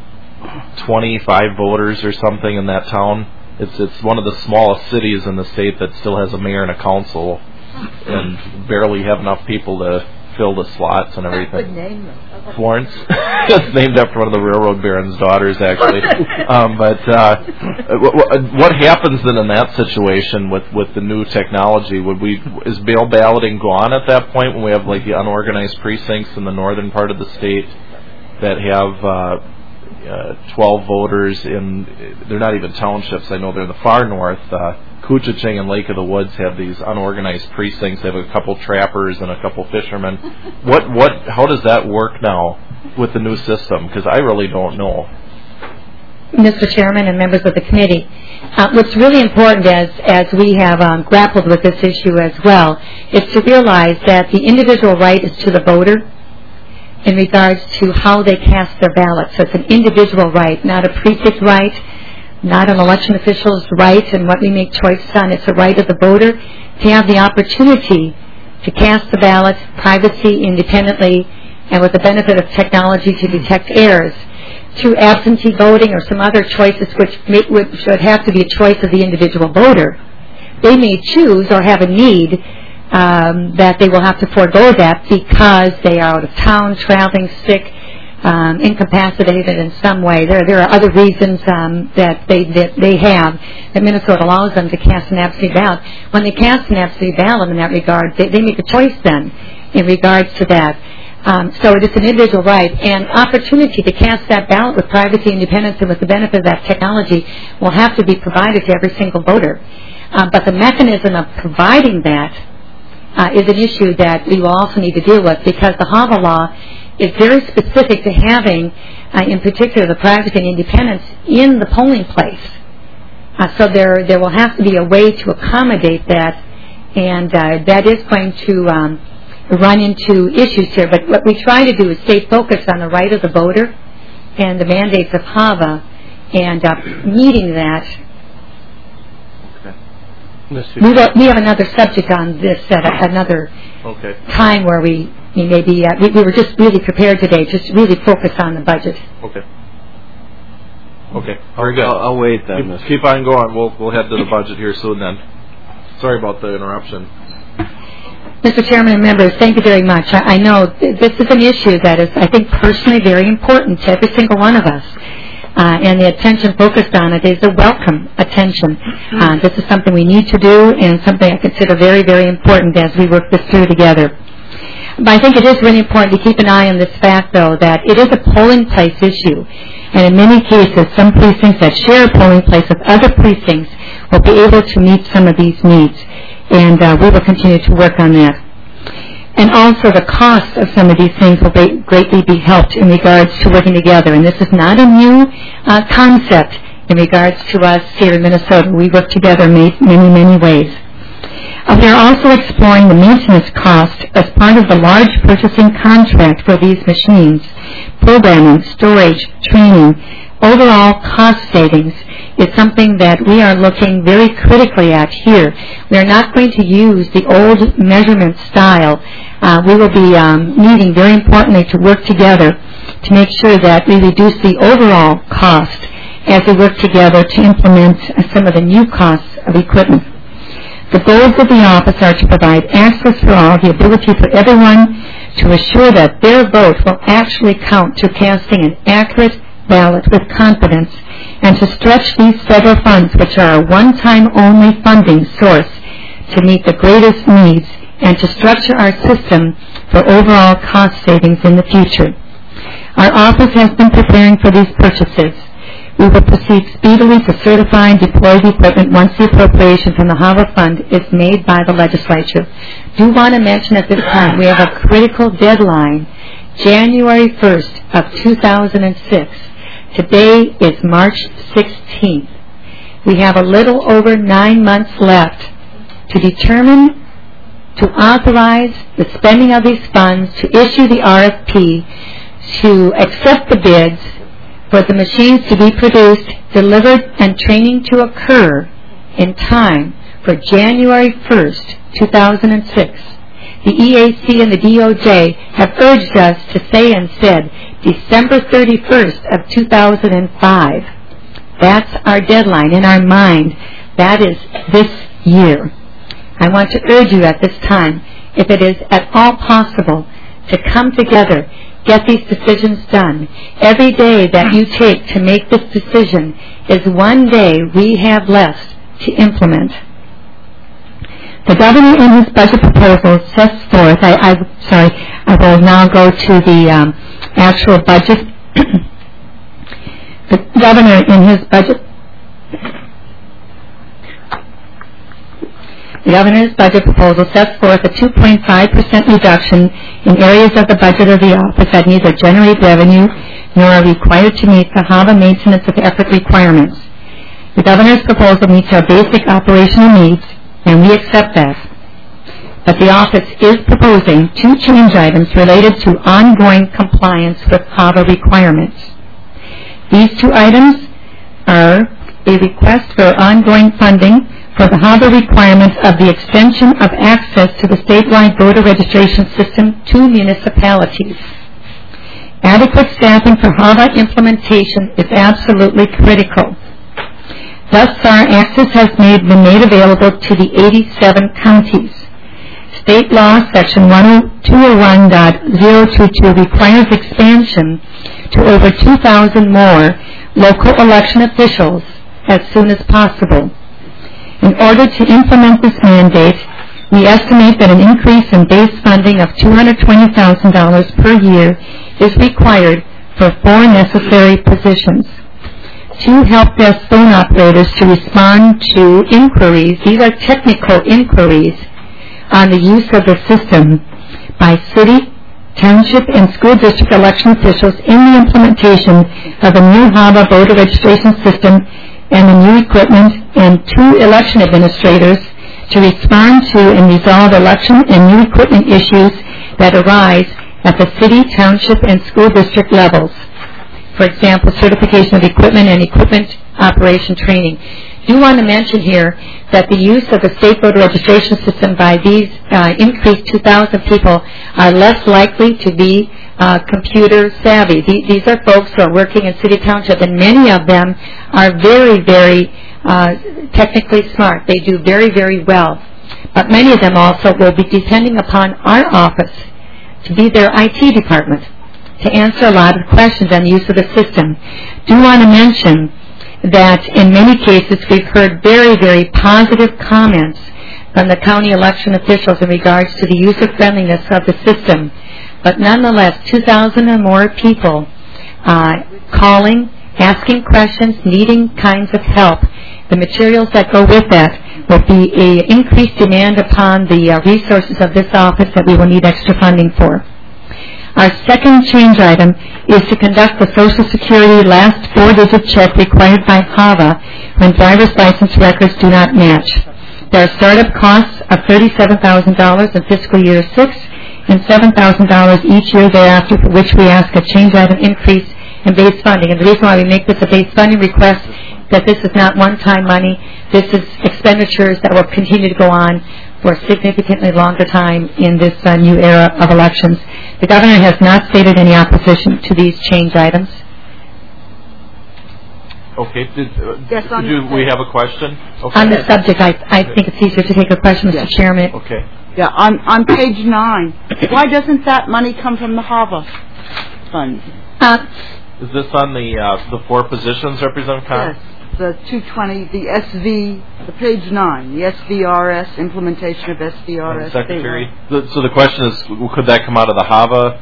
twenty-five voters or something in that town. It's it's one of the smallest cities in the state that still has a mayor and a council, and barely have enough people to fill the slots and everything. Florence. It's named after one of the railroad baron's daughters, actually. um, but uh, what, what happens then in that situation with, with the new technology? Would we is mail balloting gone at that point when we have like the unorganized precincts in the northern part of the state that have uh, uh, twelve voters in? They're not even townships. I know they're in the far north. Uh, Coochiching and Lake of the Woods have these unorganized precincts. They have a couple trappers and a couple fishermen. What what? How does that work now with the new system? Because I really don't know. Mister Chairman and members of the committee, uh, what's really important as as we have um, grappled with this issue as well is to realize that the individual right is to the voter in regards to how they cast their ballot. So it's an individual right, not a precinct right, not an election official's right and what we make choices on. It's a right of the voter to have the opportunity to cast the ballot, privacy, independently, and with the benefit of technology to detect errors. Through absentee voting or some other choices which, may, which should have to be a choice of the individual voter, they may choose or have a need um, that they will have to forego that because they are out of town, traveling, sick, Um, incapacitated in some way. There, there are other reasons um, that they that they have that Minnesota allows them to cast an absentee ballot. When they cast an absentee ballot in that regard, they, they make a choice then in regards to that. Um, so it is an individual right, and opportunity to cast that ballot with privacy, independence, and with the benefit of that technology will have to be provided to every single voter. Um, but the mechanism of providing that uh, is an issue that we will also need to deal with because the HAVA law is very specific to having, uh, in particular, the privacy and independence in the polling place. Uh, so there, there will have to be a way to accommodate that, and uh, that is going to um, run into issues here. But what we try to do is stay focused on the right of the voter and the mandates of HAVA, and uh, meeting that. Okay. We, will, we have another subject on this at another okay. time where we. Maybe uh, we, we were just really prepared today, just really focus on the budget. Okay. Okay. Very good. I'll, I'll wait then. Keep, keep on going. We'll we'll head to the budget here soon. Then. Sorry about the interruption. Mister Chairman and members, thank you very much. I, I know th- this is an issue that is, I think, personally very important to every single one of us. Uh, and the attention focused on it is a welcome attention. Uh, this is something we need to do and something I consider very, very important as we work this through together. But I think it is really important to keep an eye on this fact, though, that it is a polling place issue. And in many cases, some precincts that share a polling place with other precincts will be able to meet some of these needs. And uh, we will continue to work on that. And also the cost of some of these things will be, greatly be helped in regards to working together. And this is not a new uh, concept in regards to us here in Minnesota. We work together in many, many, many ways. Uh, we are also exploring the maintenance cost as part of the large purchasing contract for these machines. Programming, storage, training, overall cost savings is something that we are looking very critically at here. We are not going to use the old measurement style. Uh, we will be um, needing very importantly to work together to make sure that we reduce the overall cost as we work together to implement uh, some of the new costs of equipment. The goals of the office are to provide access for all, the ability for everyone to assure that their vote will actually count to casting an accurate ballot with confidence, and to stretch these federal funds, which are a one-time only funding source, to meet the greatest needs and to structure our system for overall cost savings in the future. Our office has been preparing for these purchases. We will proceed speedily to certify and deploy the equipment once the appropriation from the HAVA fund is made by the legislature. Do want to mention at this time we have a critical deadline, January first of two thousand six. Today is March sixteenth. We have a little over nine months left to determine, to authorize the spending of these funds, to issue the R F P, to accept the bids, for the machines to be produced, delivered, and training to occur in time for January first, two thousand six. The E A C and the D O J have urged us to say instead December thirty-first of two thousand five. That's our deadline in our mind. That is this year. I want to urge you at this time, if it is at all possible, to come together, get these decisions done. Every day that you take to make this decision is one day we have left to implement. The governor in his budget proposal sets forth, I, I sorry, I will now go to the um, actual budget. The governor in his budget The governor's budget proposal sets forth a two point five percent reduction in areas of the budget of the office that neither generate revenue nor are required to meet the HAVA maintenance of effort requirements. The governor's proposal meets our basic operational needs, and we accept that. But the office is proposing two change items related to ongoing compliance with HAVA requirements. These two items are a request for ongoing funding for the HAVA requirements of the extension of access to the statewide voter registration system to municipalities. Adequate staffing for HAVA implementation is absolutely critical. Thus far, access has made, been made available to the eighty-seven counties. State law section two oh one point oh two two requires expansion to over two thousand more local election officials as soon as possible. In order to implement this mandate, we estimate that an increase in base funding of two hundred twenty thousand dollars per year is required for four necessary positions. Two help desk phone operators to respond to inquiries, these are technical inquiries, on the use of the system by city, township, and school district election officials in the implementation of the new HAVA voter registration system and the new equipment, and two election administrators to respond to and resolve election and new equipment issues that arise at the city, township, and school district levels. For example, certification of equipment and equipment operation training. I do want to mention here that the use of the state voter registration system by these uh, increased two thousand people are less likely to be uh, computer savvy. The, these are folks who are working in city, township, and many of them are very, very uh, technically smart. They do very, very well. But many of them also will be depending upon our office to be their I T department to answer a lot of questions on the use of the system. Do want to mention that in many cases we've heard very, very positive comments from the county election officials in regards to the user-friendliness of the system. But nonetheless, two thousand or more people uh, calling, asking questions, needing kinds of help. The materials that go with that will be an increased demand upon the uh, resources of this office that we will need extra funding for. Our second change item is to conduct the Social Security last four-digit check required by HAVA when driver's license records do not match. There are startup costs of thirty-seven thousand dollars in fiscal year six and seven thousand dollars each year thereafter, for which we ask a change item increase in base funding. And the reason why we make this a base funding request that this is not one-time money. This is expenditures that will continue to go on for a significantly longer time in this uh, new era of elections. The governor has not stated any opposition to these change items. Okay. Did, uh, yes, do we have a question? Okay. On the subject, I, I think it's easier to take a question, Mister Yes. Chairman. Okay. Yeah, on, on page nine, why doesn't that money come from the HAVA fund? Uh, Is this on the uh, the four positions, Representative Khan? Yes. the two twenty, the S V, the page nine, the S V R S, implementation of S V R S. Secretary. The, so the question is, could that come out of the HAVA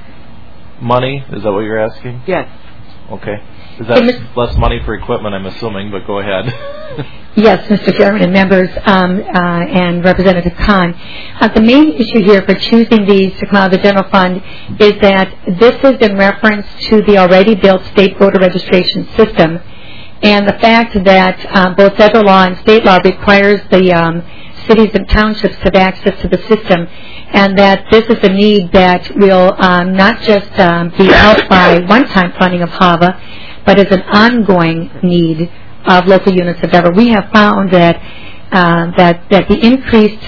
money? Is that what you're asking? Yes. Okay. Is that less money for equipment, I'm assuming, but go ahead. Yes, Mister Chairman and members, um, uh, and Representative Khan. Uh, the main issue here for choosing these to come out of the general fund is that this is in reference to the already built state voter registration system, and the fact that um, both federal law and state law requires the um, cities and townships to have access to the system, and that this is a need that will um, not just um, be out by one-time funding of HAVA, but is an ongoing need of local units of government. We have found that uh, that that the increased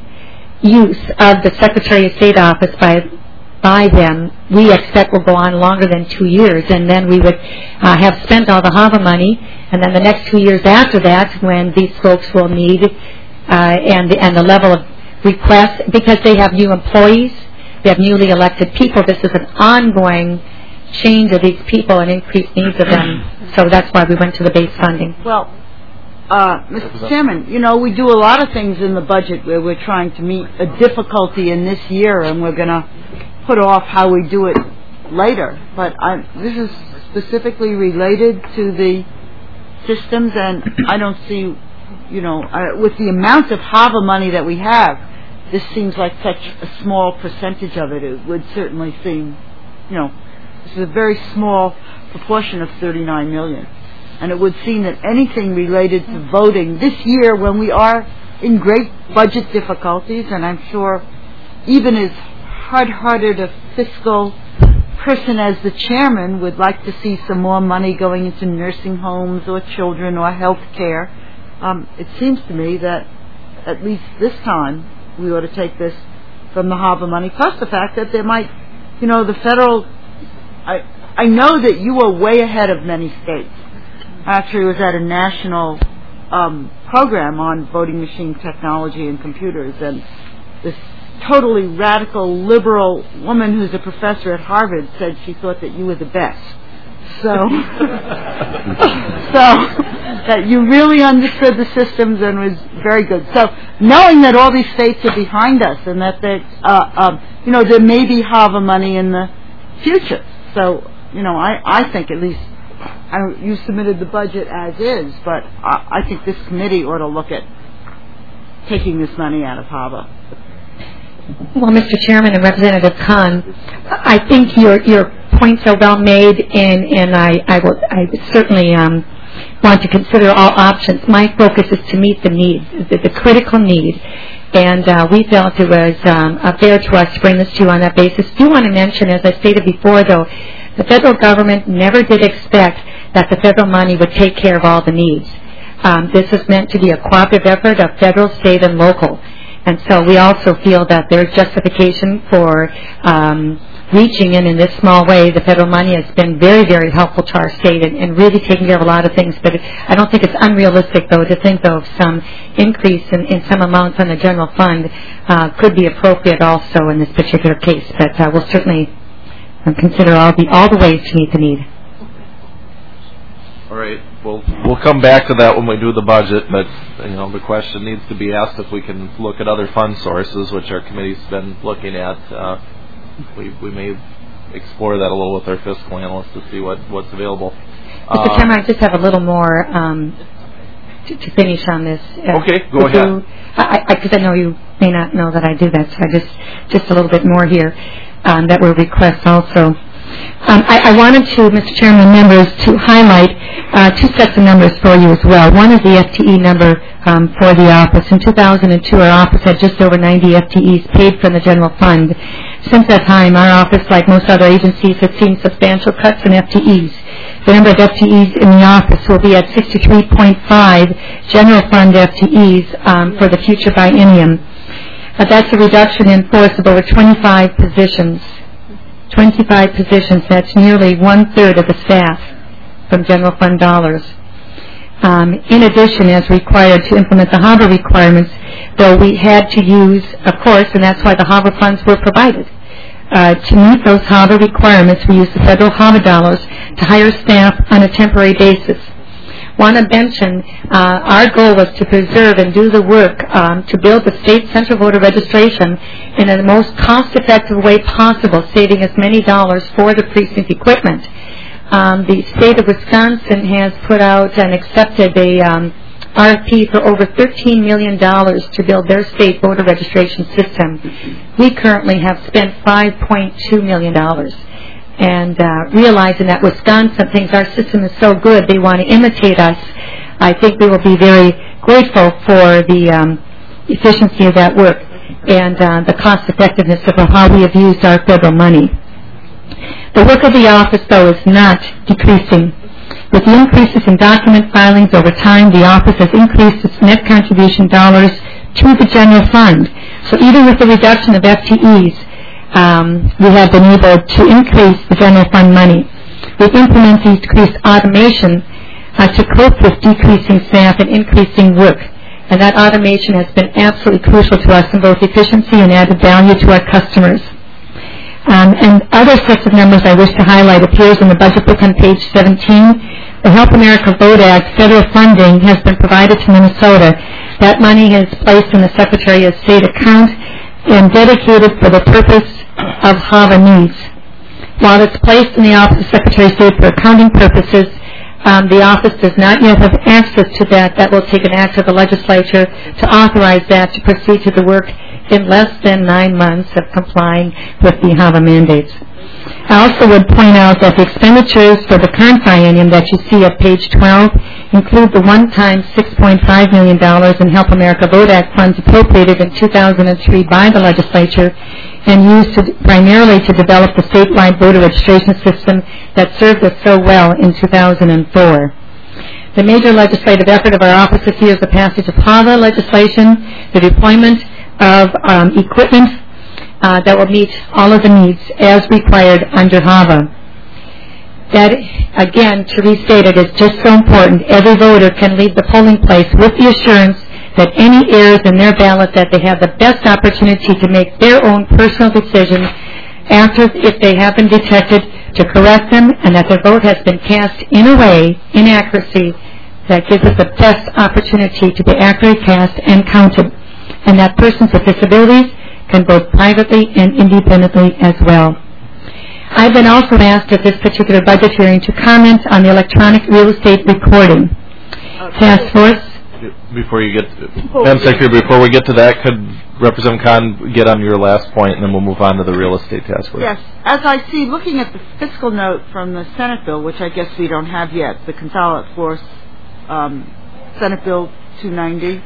use of the Secretary of State office by by them, we expect will go on longer than two years, and then we would uh, have spent all the HAVA money, and then the next two years after that, when these folks will need uh, and the, and the level of requests, because they have new employees, they have newly elected people. This is an ongoing change of these people and increased needs of them. So that's why we went to the base funding. Well, uh, Mister Chairman, you know, we do a lot of things in the budget where we're trying to meet a difficulty in this year, and we're going to put off how we do it later. But I, this is specifically related to the systems, and I don't see, you know, uh, with the amount of HAVA money that we have, this seems like such a small percentage of it. It would certainly seem, you know, this is a very small proportion of thirty-nine million dollars. And it would seem that anything related to voting this year, when we are in great budget difficulties, and I'm sure even as hard-hearted a fiscal person as the chairman would like to see some more money going into nursing homes or children or health care, um, it seems to me that at least this time we ought to take this from the HAVA money, plus the fact that there might, you know, the federal... I, I know that you are way ahead of many states. I actually was at a national um, program on voting machine technology and computers, and this totally radical liberal woman who's a professor at Harvard said she thought that you were the best. So, so that you really understood the systems and was very good. So, knowing that all these states are behind us and that they, uh, uh, you know, there may be HAVA money in the future. So, you know, I, I think at least I, you submitted the budget as is, but I, I think this committee ought to look at taking this money out of HAVA. Well, Mister Chairman and Representative Khan, I think your your points are well made, and, and I, I will I certainly um, want to consider all options. My focus is to meet the need, the, the critical need, and uh, we felt it was um, fair to us to bring this to you on that basis. I do want to mention, as I stated before, though, the federal government never did expect that the federal money would take care of all the needs. Um, this is meant to be a cooperative effort of federal, state, and local. And so we also feel that there's justification for um, reaching in in this small way. The federal money has been very, very helpful to our state and, and really taking care of a lot of things. But it, I don't think it's unrealistic, though, to think, though, of some increase in, in some amounts on the general fund uh, could be appropriate also in this particular case. But uh, we'll certainly uh, consider all the all the ways to meet the need. All right. Well, we'll come back to that when we do the budget, but you know the question needs to be asked if we can look at other fund sources, which our committee's been looking at. Uh, we we may explore that a little with our fiscal analyst to see what, what's available. Mister Uh, Chairman, I just have a little more um, to, to finish on this. Uh, okay, go ahead. Because I, I, I know you may not know that I do that, so I just just a little bit more here um, that were requests also. Um, I, I wanted to, Mister Chairman and members, to highlight uh, two sets of numbers for you as well. One is the F T E number um, for the office. In two thousand two, our office had just over ninety F T Es paid from the general fund. Since that time, our office, like most other agencies, has seen substantial cuts in F T Es. The number of F T Es in the office will be at sixty-three point five general fund F T Es um, for the future biennium. Uh, that's a reduction in force of over twenty-five positions. twenty-five positions, that's nearly one-third of the staff from general fund dollars. Um, in addition, as required to implement the HAVA requirements, though we had to use, of course, and that's why the HAVA funds were provided. Uh, to meet those HAVA requirements, we used the federal HAVA dollars to hire staff on a temporary basis. want to mention uh, our goal was to preserve and do the work um, to build the state central voter registration in the most cost-effective way possible, saving as many dollars for the precinct equipment. Um, the state of Wisconsin has put out and accepted a um, R F P for over thirteen million dollars to build their state voter registration system. We currently have spent five point two million dollars. And uh, realizing that Wisconsin thinks our system is so good, they want to imitate us, I think we will be very grateful for the um, efficiency of that work and uh, the cost effectiveness of how we have used our federal money. The work of the office, though, is not decreasing. With the increases in document filings over time, the office has increased its net contribution dollars to the general fund. So even with the reduction of F T Es, um, we have been able to increase the general fund money. We've implemented increased automation uh, to cope with decreasing staff and increasing work. And that automation has been absolutely crucial to us in both efficiency and added value to our customers. Um, and other sets of numbers I wish to highlight appears in the budget book on page seventeen. The Help America Vote Act federal funding has been provided to Minnesota. That money is placed in the Secretary of State account and dedicated for the purpose of H A V A needs. While it's placed in the Office of Secretary of State for accounting purposes, um, the office does not yet have access to that. That will take an act of the legislature to authorize that to proceed to the work in less than nine months of complying with the H A V A mandates. I also would point out that the expenditures for the current triennium that you see at page twelve include the one-time six point five million dollars in Help America Vote Act funds appropriated in two thousand three by the legislature and used to, primarily to develop the statewide voter registration system that served us so well in two thousand four. The major legislative effort of our office this year is the passage of H A V A legislation, the deployment of um, equipment uh, that will meet all of the needs as required under H A V A. That, again, to restate it, is just so important. Every voter can leave the polling place with the assurance that any errors in their ballot, that they have the best opportunity to make their own personal decisions after, if they have been detected, to correct them, and that their vote has been cast in a way, in accuracy, that gives us the best opportunity to be accurately cast and counted. And that persons with disabilities can vote privately and independently as well. I've been also asked at this particular budget hearing to comment on the electronic real estate recording. Task Force. Before you get, Madam Secretary, before we get to that, could Representative Khan get on your last point, and then we'll move on to the real estate task force? Yes. As I see, looking at the fiscal note from the Senate bill, which I guess we don't have yet, the Consolidated Force um, Senate Bill two ninety,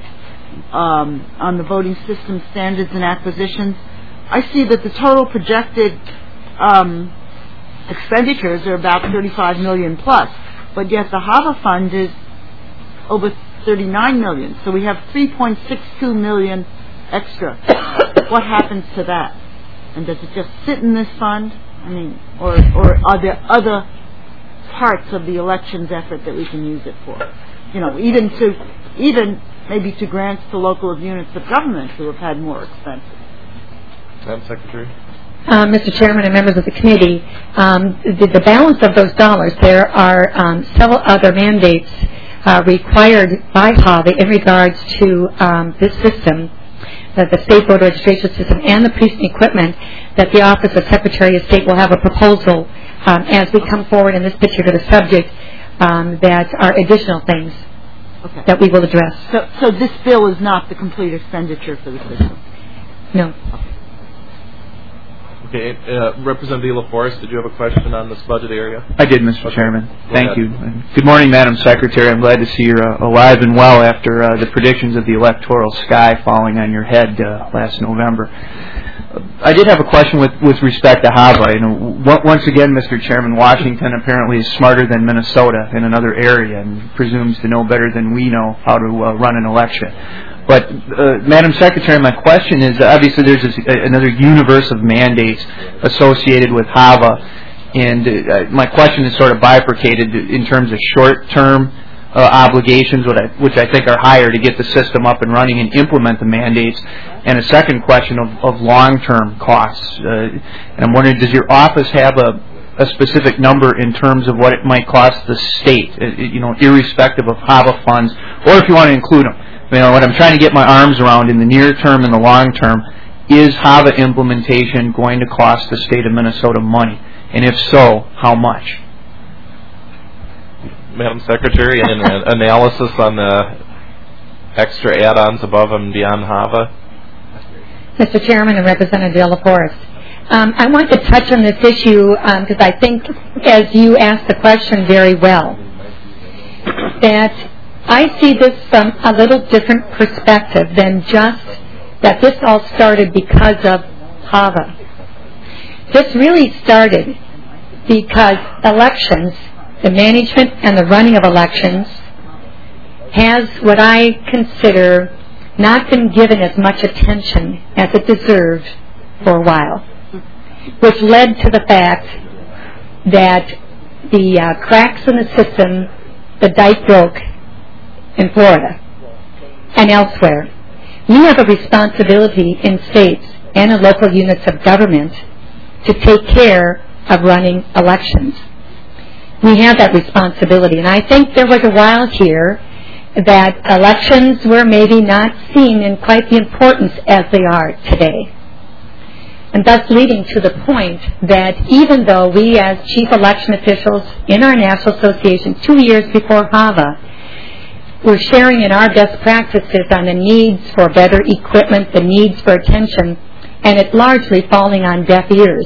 um, on the voting system standards and acquisitions, I see that the total projected um, expenditures are about thirty-five million plus, but yet the H A V A fund is over thirty-nine million. So we have three point six two million extra. What happens to that? And does it just sit in this fund? I mean, or or are there other parts of the elections effort that we can use it for? You know, even to even maybe to grants to local units of government who have had more expenses. Madam Secretary. Uh, Mister Chairman and members of the committee, um, the, the balance of those dollars, there are um, several other mandates uh, required by H A V A in regards to um, this system, the, the state voter registration system and the precinct equipment, that the Office of Secretary of State will have a proposal um, as we come forward in this particular subject um, that are additional things okay. that we will address. So, so this bill is not the complete expenditure for the system? No. Okay, uh, Representative De La Forest, did you have a question on this budget area? I did, Mister Okay. Chairman. Go Thank ahead. you. And good morning, Madam Secretary. I'm glad to see you're uh, alive and well after uh, the predictions of the electoral sky falling on your head uh, last November. Uh, I did have a question with, with respect to H A V A. You know, w- once again, Mister Chairman, Washington apparently is smarter than Minnesota in another area and presumes to know better than we know how to uh, run an election. But, uh, Madam Secretary, my question is, obviously there's this, uh, another universe of mandates associated with H A V A, and uh, my question is sort of bifurcated in terms of short-term uh, obligations, which I, which I think are higher to get the system up and running and implement the mandates, and a second question of, of long-term costs. Uh, and I'm wondering, does your office have a a specific number in terms of what it might cost the state, you know, irrespective of HAVA funds, or if you want to include them. You know, what I'm trying to get my arms around in the near term and the long term, is HAVA implementation going to cost the state of Minnesota money? And if so, how much? Madam Secretary, an analysis on the extra add-ons above and beyond HAVA? Mister Chairman and Representative De La Forest, um, I want to touch on this issue because um, I think, as you asked the question very well, that I see this from a little different perspective than just that this all started because of HAVA. This really started because elections, the management and the running of elections, has what I consider not been given as much attention as it deserved for a while, which led to the fact that the uh, cracks in the system, the dike broke in Florida and elsewhere. We have a responsibility in states and in local units of government to take care of running elections. We have that responsibility, and I think there was a while here that elections were maybe not seen in quite the importance as they are today. And thus leading to the point that even though we as chief election officials in our National Association two years before HAVA were sharing in our best practices on the needs for better equipment, the needs for attention, and it largely falling on deaf ears.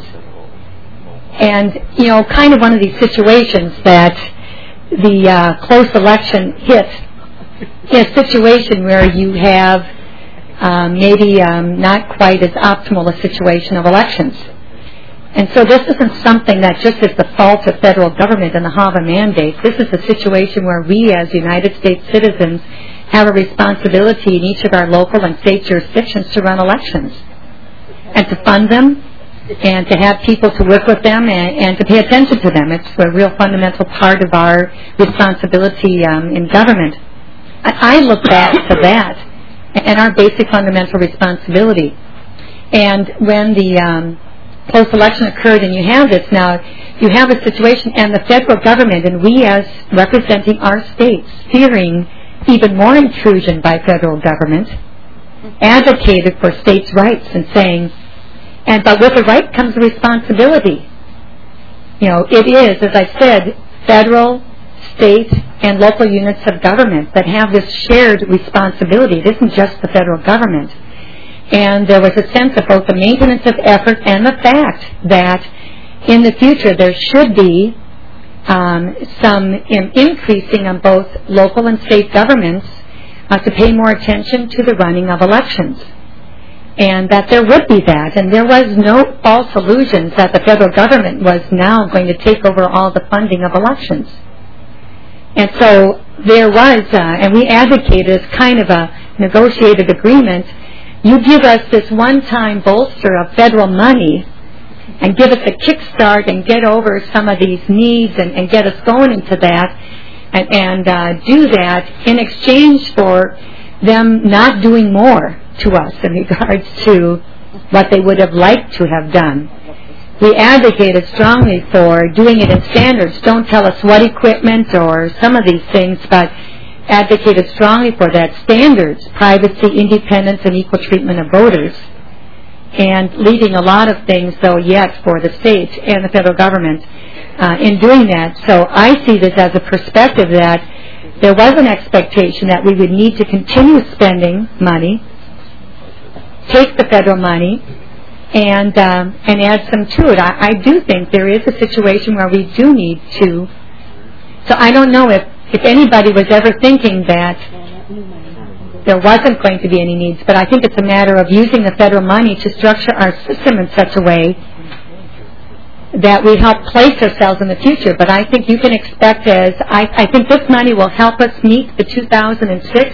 And, you know, kind of one of these situations that the uh, close election hit in a situation where you have um, maybe um, not quite as optimal a situation of elections. And so this isn't something that just is the fault of federal government and the HAVA mandate. This is a situation where we as United States citizens have a responsibility in each of our local and state jurisdictions to run elections and to fund them and to have people to work with them and, and to pay attention to them. It's a real fundamental part of our responsibility um, in government. I look back to that and our basic fundamental responsibility. And when the um, close election occurred and you have this now, you have a situation and the federal government and we as representing our states fearing even more intrusion by federal government advocated for states' rights and saying, and but with the right comes the responsibility. You know, it is, as I said, federal, state, and local units of government that have this shared responsibility. It isn't just the federal government. And there was a sense of both the maintenance of effort and the fact that in the future there should be um, some in increasing on both local and state governments uh, to pay more attention to the running of elections. And that there would be that. And there was no false illusions that the federal government was now going to take over all the funding of elections. And so there was, uh, and we advocated as kind of a negotiated agreement, you give us this one-time bolster of federal money and give us a kickstart and get over some of these needs and, and get us going into that and, and uh, do that in exchange for them not doing more to us in regards to what they would have liked to have done. We advocated strongly for doing it in standards. Don't tell us what equipment or some of these things, but advocated strongly for that standards, privacy, independence, and equal treatment of voters. And leading a lot of things, though, yet for the state and the federal government uh, in doing that. So I see this as a perspective that there was an expectation that we would need to continue spending money, take the federal money, and um, and add some to it. I, I do think there is a situation where we do need to. So I don't know if, if anybody was ever thinking that there wasn't going to be any needs, but I think it's a matter of using the federal money to structure our system in such a way that we help place ourselves in the future. But I think you can expect as, I, I think this money will help us meet the two thousand six.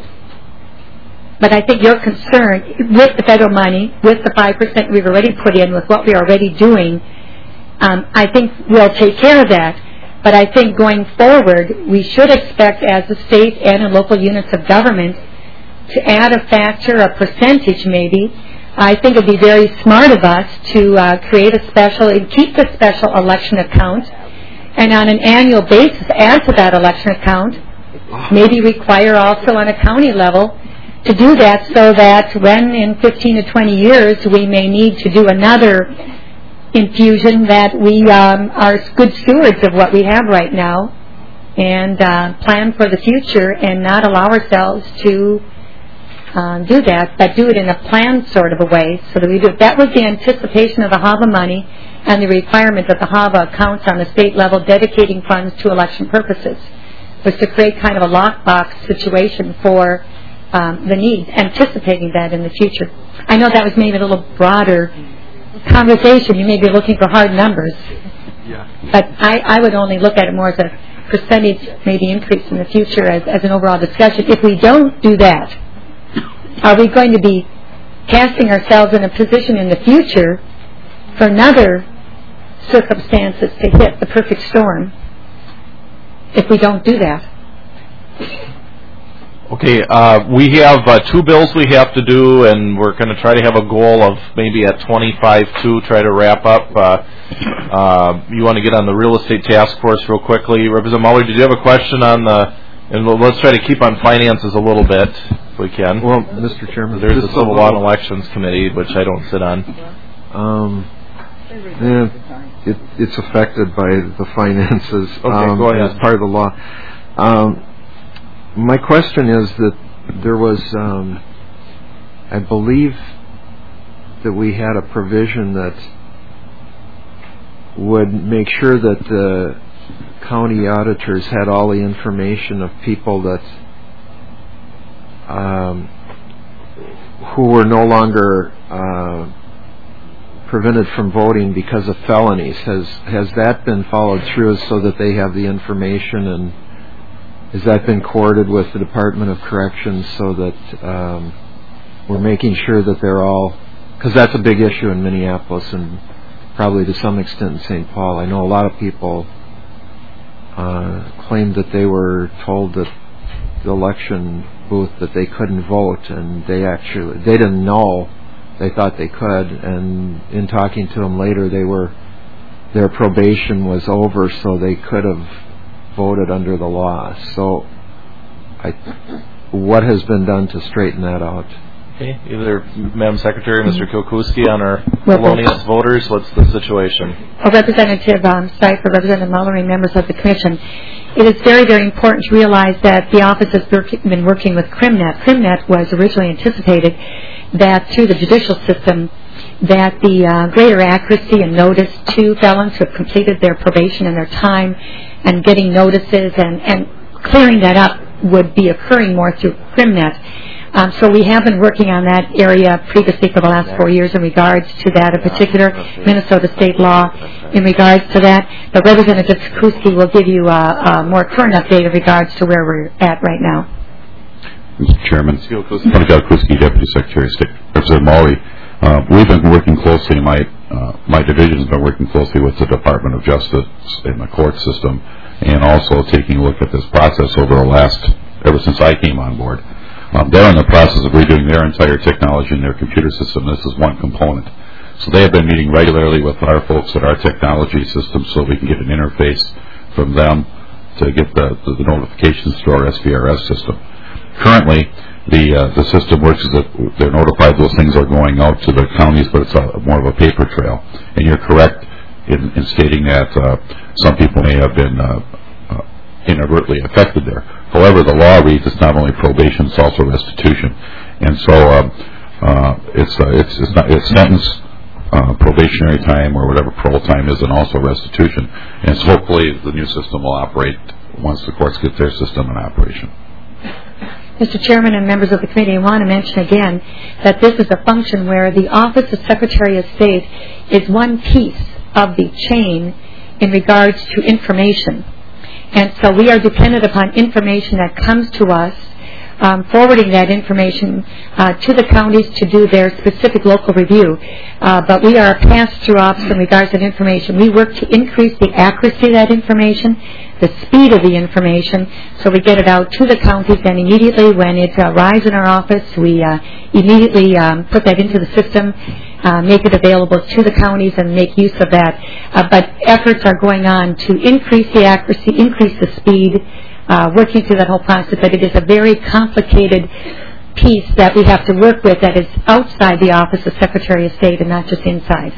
But I think your concern with the federal money, with the five percent we've already put in, with what we're already doing, um, I think we'll take care of that. But I think going forward, we should expect as a state and in local units of government to add a factor, a percentage maybe, I think it would be very smart of us to uh, create a special and keep the special election account, and on an annual basis add to that election account, maybe require also on a county level to do that, so that when in fifteen to twenty years we may need to do another infusion, that we um, are good stewards of what we have right now and uh, plan for the future and not allow ourselves to uh, do that, but do it in a planned sort of a way so that we do it. That was the anticipation of the H A V A money and the requirement of the H A V A accounts on the state level dedicating funds to election purposes, was to create kind of a lockbox situation for um, the needs, anticipating that in the future. I know that was maybe a little broader conversation. You may be looking for hard numbers, Yeah. but I, I would only look at it more as a percentage maybe increase in the future as, as an overall discussion. If we don't do that, are we going to be casting ourselves in a position in the future for another circumstances to hit the perfect storm if we don't do that? Okay, uh, we have uh, two bills we have to do, and we're going to try to have a goal of maybe at twenty-five to try to wrap up. Uh, uh, you want to get on the real estate task force real quickly. Representative Muller, did you have a question on the, and let's try to keep on finances a little bit, if we can. Well, Mister Chairman, There's the just Civil Law and Elections Committee, which I don't sit on. Um, yeah, it, it's affected by the finances. Okay, um, go ahead. As part of the law. Um, my question is that there was, um, I believe that we had a provision that would make sure that the county auditors had all the information of people that um, who were no longer uh, prevented from voting because of felonies. Has has that been followed through so that they have the information, and has that been coordinated with the Department of Corrections so that um, we're making sure that they're all, because that's a big issue in Minneapolis and probably to some extent in Saint Paul. I know a lot of people uh, claimed that they were told that the election booth that they couldn't vote, and they actually they didn't know. They thought they could, and in talking to them later, they were their probation was over, so they could have voted under the law. So, I, what has been done to straighten that out? Okay, either Madam Secretary, Mister Kilkuski, on our Well, felonious voters. What's the situation? Oh, Representative um, Stifer, Representative Mullery, members of the Commission, it is very, very important to realize that the office has been working with CrimNet. CrimNet was originally anticipated that through the judicial system that the uh, greater accuracy and notice to felons who have completed their probation and their time and getting notices and, and clearing that up would be occurring more through CrimNet. Um, so we have been working on that area previously for the last four years in regards to that, in particular Minnesota state law in regards to that. But Representative Kuski will give you a, a more current update in regards to where we're at right now. Mister Chairman, Senator Kuski, Deputy Secretary of State, Representative Mullery. Uh, we've been working closely, my uh, my division has been working closely with the Department of Justice and the court system, and also taking a look at this process over the last, ever since I came on board. Um, they're in the process of redoing their entire technology and their computer system. This is one component. So they have been meeting regularly with our folks at our technology system so we can get an interface from them to get the, the, the notifications through our S V R S system. Currently, the uh, the system works that they're notified those things are going out to the counties, but it's a, more of a paper trail. And you're correct in, in stating that uh, some people may have been uh, uh, inadvertently affected there. However, the law reads it's not only probation, it's also restitution. And so uh, uh, it's, uh, it's it's not it's sentence, uh, probationary time, or whatever parole time is, and also restitution. And so hopefully the new system will operate once the courts get their system in operation. Mister Chairman and members of the committee, I want to mention again that this is a function where the Office of Secretary of State is one piece of the chain in regards to information. And so we are dependent upon information that comes to us um, forwarding that information uh, to the counties to do their specific local review. Uh, but we are a pass-through office in regards to that information. We work to increase the accuracy of that information, the speed of the information, so we get it out to the counties, and immediately when it uh, arrives in our office, we uh, immediately um, put that into the system, uh, make it available to the counties, and make use of that. Uh, but efforts are going on to increase the accuracy, increase the speed, uh, working through that whole process, but it is a very complicated piece that we have to work with that is outside the office of Secretary of State and not just inside.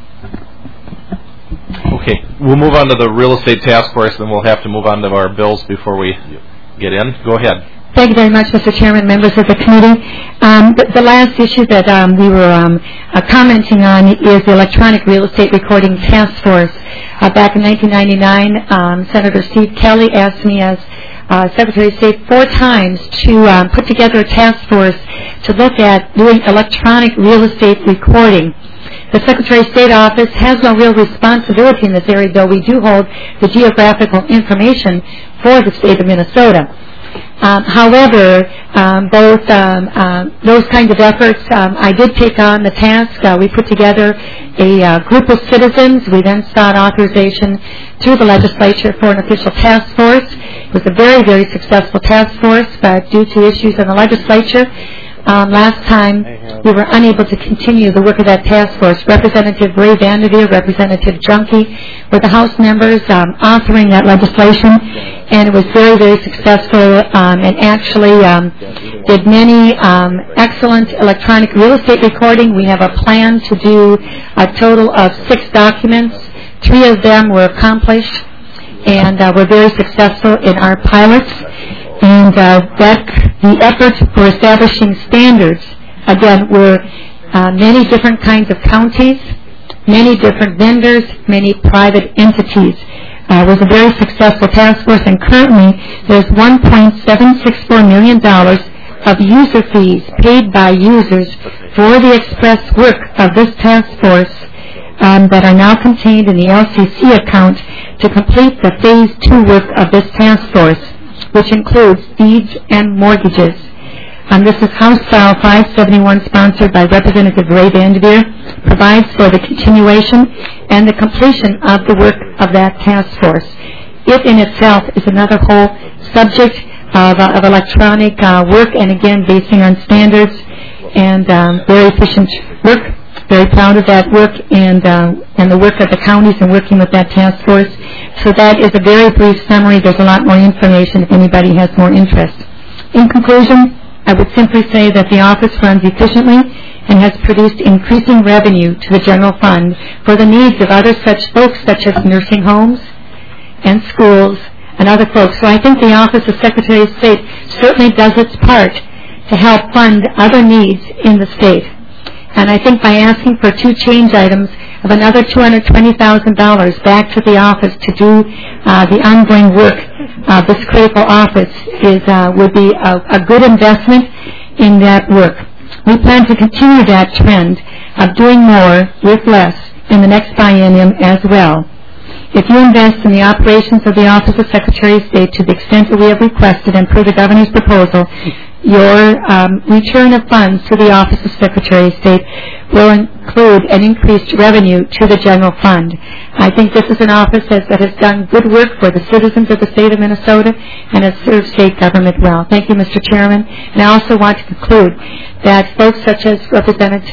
Okay, we'll move on to the real estate task force, and then we'll have to move on to our bills before we get in. Go ahead. Thank you very much, Mister Chairman, members of the committee. Um, the, the last issue that um, we were um, uh, commenting on is the electronic real estate recording task force. Uh, back in nineteen ninety-nine, um, Senator Steve Kelly asked me as uh, Secretary of State four times to um, put together a task force to look at doing electronic real estate recording. The Secretary of State office has no real responsibility in this area, though we do hold the geographical information for the state of Minnesota. Um, however, um, both um, uh, those kinds of efforts, um, I did take on the task. Uh, we put together a uh, group of citizens. We then sought authorization through the legislature for an official task force. It was a very, very successful task force, but due to issues in the legislature, Um, last time we were unable to continue the work of that task force. Representative Ray Vanderveer, Representative Junkie were the House members um, authoring that legislation, and it was very, very successful um, and actually um, did many um, excellent electronic real estate recording. We have a plan to do a total of six documents. Three of them were accomplished, and uh, were very successful in our pilots. And uh, that the effort for establishing standards, again, were uh, many different kinds of counties, many different vendors, many private entities. Uh, it was a very successful task force, and currently there's one point seven six four million dollars of user fees paid by users for the express work of this task force um, that are now contained in the L C C account to complete the phase two work of this task force, which includes deeds and mortgages. Um, this is House File five seventy-one, sponsored by Representative Ray Vanderveer, provides for the continuation and the completion of the work of that task force. It in itself is another whole subject of, uh, of electronic uh, work, and again, basing on standards and um, very efficient work. Very proud of that work and uh, and the work of the counties and working with that task force. So that is a very brief summary. There's a lot more information if anybody has more interest. In conclusion, I would simply say that the office runs efficiently and has produced increasing revenue to the general fund for the needs of other such folks, such as nursing homes and schools and other folks. So I think the Office of Secretary of State certainly does its part to help fund other needs in the state. And I think by asking for two change items of another two hundred twenty thousand dollars back to the office to do uh, the ongoing work of this critical office is uh, would be a, a good investment in that work. We plan to continue that trend of doing more with less in the next biennium as well. If you invest in the operations of the Office of Secretary of State to the extent that we have requested and per the Governor's proposal, your um, return of funds to the Office of Secretary of State will include an increased revenue to the general fund. I think this is an office that, that has done good work for the citizens of the state of Minnesota and has served state government well. Thank you, Mister Chairman. And I also want to conclude that folks such as Representative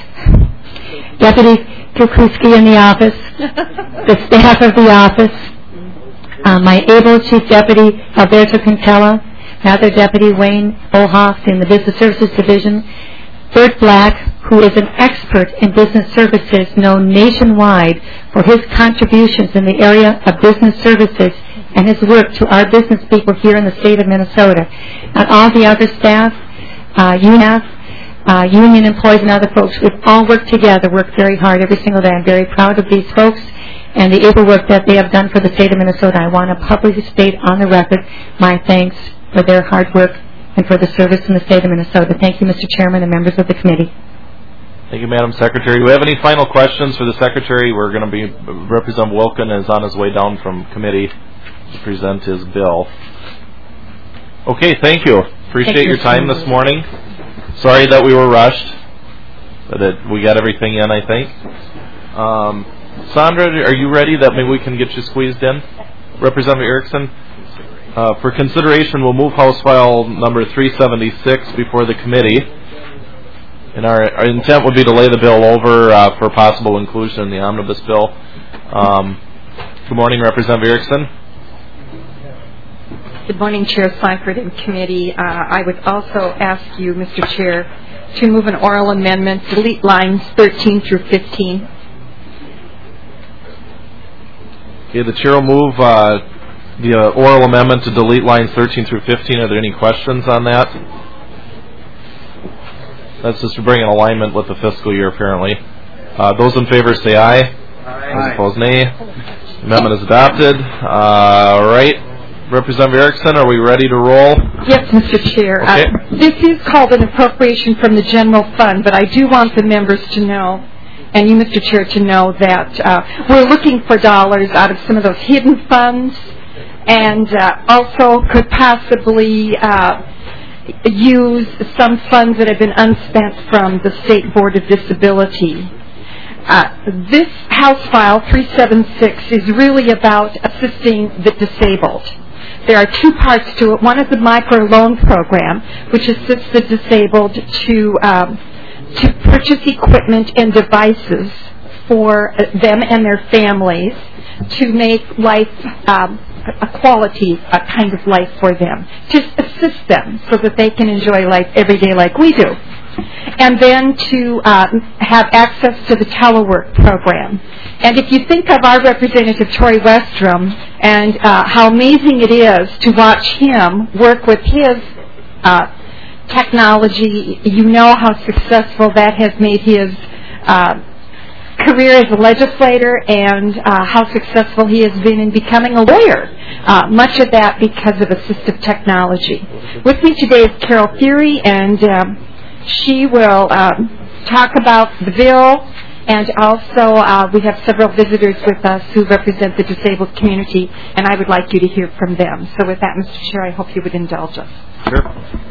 Deputy Kukuski in the office, the staff of the office, uh, my able Chief Deputy Alberto Quintela, another Deputy Wayne Olhoff in the Business Services Division, Bert Black, who is an expert in business services known nationwide for his contributions in the area of business services and his work to our business people here in the state of Minnesota. And all the other staff, uh, U N F, uh, union employees and other folks, we've all worked together, worked very hard every single day. I'm very proud of these folks and the able work that they have done for the state of Minnesota. I want to publicly state on the record my thanks for their hard work and for the service in the state of Minnesota. Thank you, Mister Chairman and members of the committee. Thank you, Madam Secretary. Do we have any final questions for the Secretary? We're going to be, Representative Wilken is on his way down from committee to present his bill. Okay, thank you. Appreciate Thank you your time so this much. morning. Sorry that we were rushed, but that we got everything in, I think. Um, Sandra, are you ready that maybe we can get you squeezed in? Representative Erickson? Uh, for consideration, we'll move House File number three seventy-six before the committee. And our, our intent would be to lay the bill over uh, for possible inclusion in the omnibus bill. Um, good morning, Representative Erickson. Good morning, Chair Seifert and committee. Uh, I would also ask you, Mister Chair, to move an oral amendment, delete lines thirteen through fifteen. Okay, the chair will move uh, the uh, oral amendment to delete lines thirteen through fifteen. Are there any questions on that? That's just to bring in alignment with the fiscal year, apparently. Uh, those in favor say aye. Aye. Those opposed, nay. Amendment is adopted. Uh, all right. Representative Erickson, are we ready to roll? Yes, Mister Chair. Okay. Uh, this is called an appropriation from the general fund, but I do want the members to know, and you, Mister Chair, to know that uh, we're looking for dollars out of some of those hidden funds, and uh, also could possibly uh, use some funds that have been unspent from the State Board of Disability. Uh, this House File three seventy-six is really about assisting the disabled. There are two parts to it. One is the microloan program, which assists the disabled to um, to purchase equipment and devices for them and their families to make life um, a quality a kind of life for them, to assist them so that they can enjoy life every day like we do. And then to uh, have access to the telework program. And if you think of our Representative Tory Westrom and uh, how amazing it is to watch him work with his uh, technology, you know how successful that has made his uh, career as a legislator and uh, how successful he has been in becoming a lawyer. Uh, much of that because of assistive technology. With me today is Carol Fury, and um, she will um, talk about the bill, and also uh, we have several visitors with us who represent the disabled community, and I would like you to hear from them. So with that, Mister Chair, I hope you would indulge us. Sure.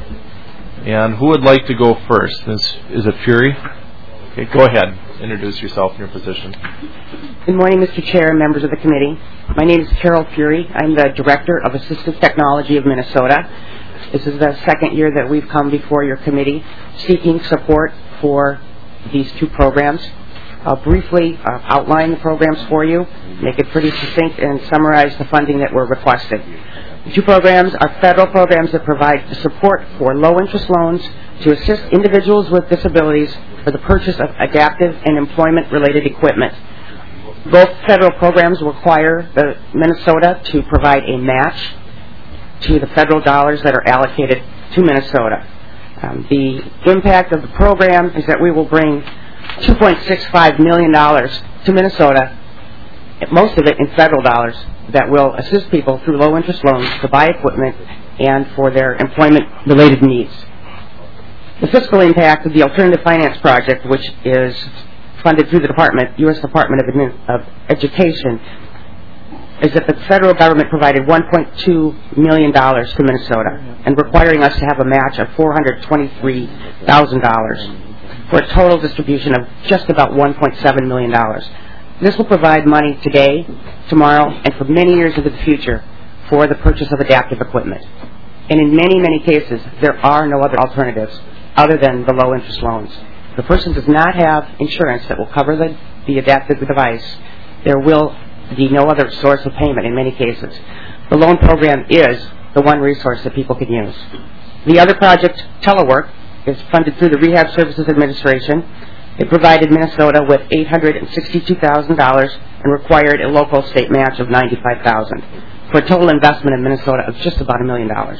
And who would like to go first? Is, is it Fury? Okay, go ahead. Introduce yourself and your position. Good morning, Mister Chair and members of the committee. My name is Carol Fury. I'm the Director of Assistive Technology of Minnesota. This is the second year that we've come before your committee seeking support for these two programs. I'll briefly uh, outline the programs for you, make it pretty succinct, and summarize the funding that we're requesting. The two programs are federal programs that provide support for low-interest loans to assist individuals with disabilities for the purchase of adaptive and employment-related equipment. Both federal programs require the Minnesota to provide a match to the federal dollars that are allocated to Minnesota. Um, the impact of the program is that we will bring two point six five million dollars to Minnesota, most of it in federal dollars, that will assist people through low-interest loans to buy equipment and for their employment-related needs. The fiscal impact of the Alternative Finance Project, which is funded through the Department, U S Department of, Admin- of Education, is that the federal government provided one point two million dollars to Minnesota and requiring us to have a match of four hundred twenty-three thousand dollars for a total distribution of just about one point seven million dollars. This will provide money today, tomorrow, and for many years into the future for the purchase of adaptive equipment. And in many, many cases, there are no other alternatives other than the low-interest loans. If the person does not have insurance that will cover the, the adaptive device, there will be no other source of payment in many cases. The loan program is the one resource that people can use. The other project, Telework, is funded through the Rehab Services Administration. It provided Minnesota with eight hundred sixty-two thousand dollars and required a local state match of ninety-five thousand dollars for a total investment in Minnesota of just about a million dollars.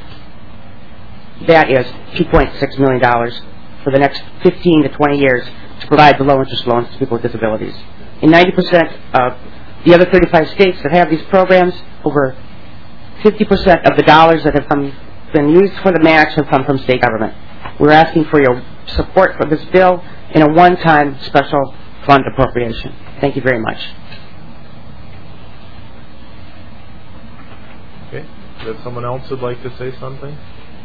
That is two point six million dollars for the next fifteen to twenty years to provide the low-interest loans to people with disabilities. In ninety percent of the other thirty-five states that have these programs, over fifty percent of the dollars that have come, been used for the match have come from state government. We're asking for your support for this bill in a one-time special fund appropriation. Thank you very much. Okay. Is someone else who'd like to say something?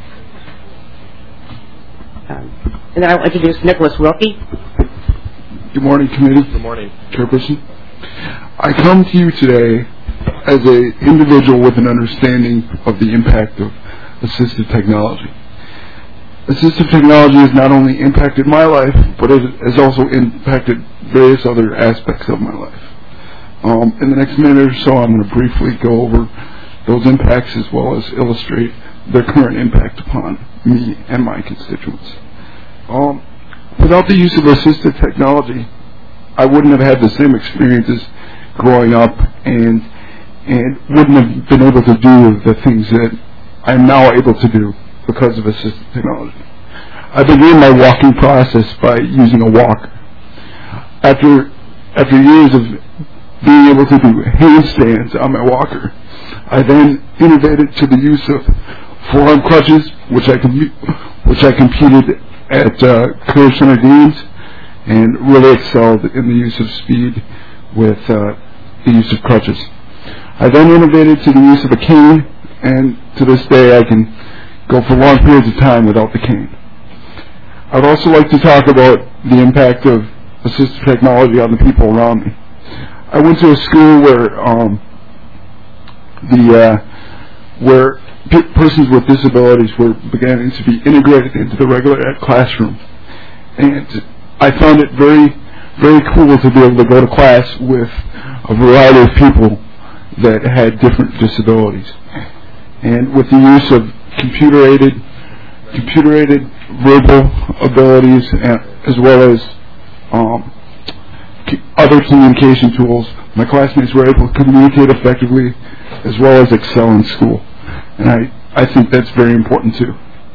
Um, and then I'll introduce Nicholas Wilkie. Good morning, committee. Good morning. Chairperson. I come to you today as an individual with an understanding of the impact of assistive technology. Assistive technology has not only impacted my life, but it has also impacted various other aspects of my life. Um, in the next minute or so, I'm going to briefly go over those impacts as well as illustrate their current impact upon me and my constituents. Um, without the use of assistive technology, I wouldn't have had the same experiences growing up and and wouldn't have been able to do the things that I'm now able to do because of assistive technology. I began my walking process by using a walker. After after years of being able to do handstands on my walker, I then innovated to the use of forearm crutches, which I com- which I competed at uh, Career Center Games, and really excelled in the use of speed with uh, the use of crutches. I then innovated to the use of a cane, and to this day I can go for long periods of time without the cane. I would also like to talk about the impact of assistive technology on the people around me. I went to a school where um, the uh, where p- persons with disabilities were beginning to be integrated into the regular ed classroom, and I found it very, very cool to be able to go to class with a variety of people that had different disabilities, and with the use of computer-aided, computer-aided verbal abilities, and, as well as um, other communication tools, my classmates were able to communicate effectively as well as excel in school. And I, I think that's very important too.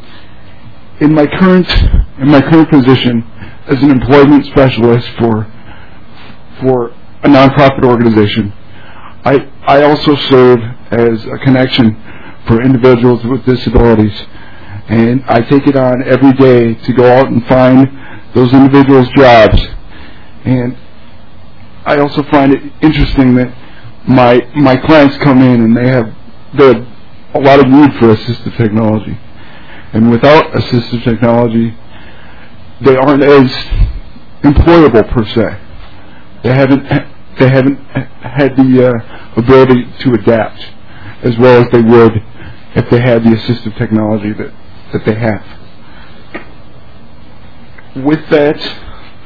In my current in my current position as an employment specialist for for a nonprofit organization, I I also serve as a connection for individuals with disabilities, and I take it on every day to go out and find those individuals jobs. And I also find it interesting that my my clients come in and they have they have a lot of need for assistive technology, and without assistive technology, they aren't as employable per se. They haven't they haven't had the uh, ability to adapt as well as they would if they had the assistive technology that that they have. With that,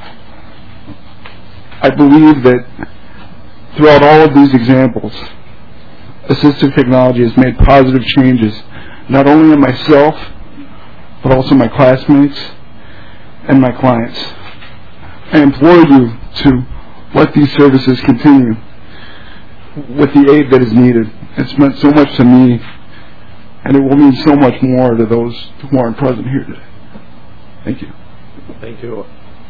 I believe that throughout all of these examples, assistive technology has made positive changes, not only in myself, but also my classmates and my clients. I implore you to let these services continue with the aid that is needed. It's meant so much to me, and it will mean so much more to those who aren't present here today. Thank you. Thank you.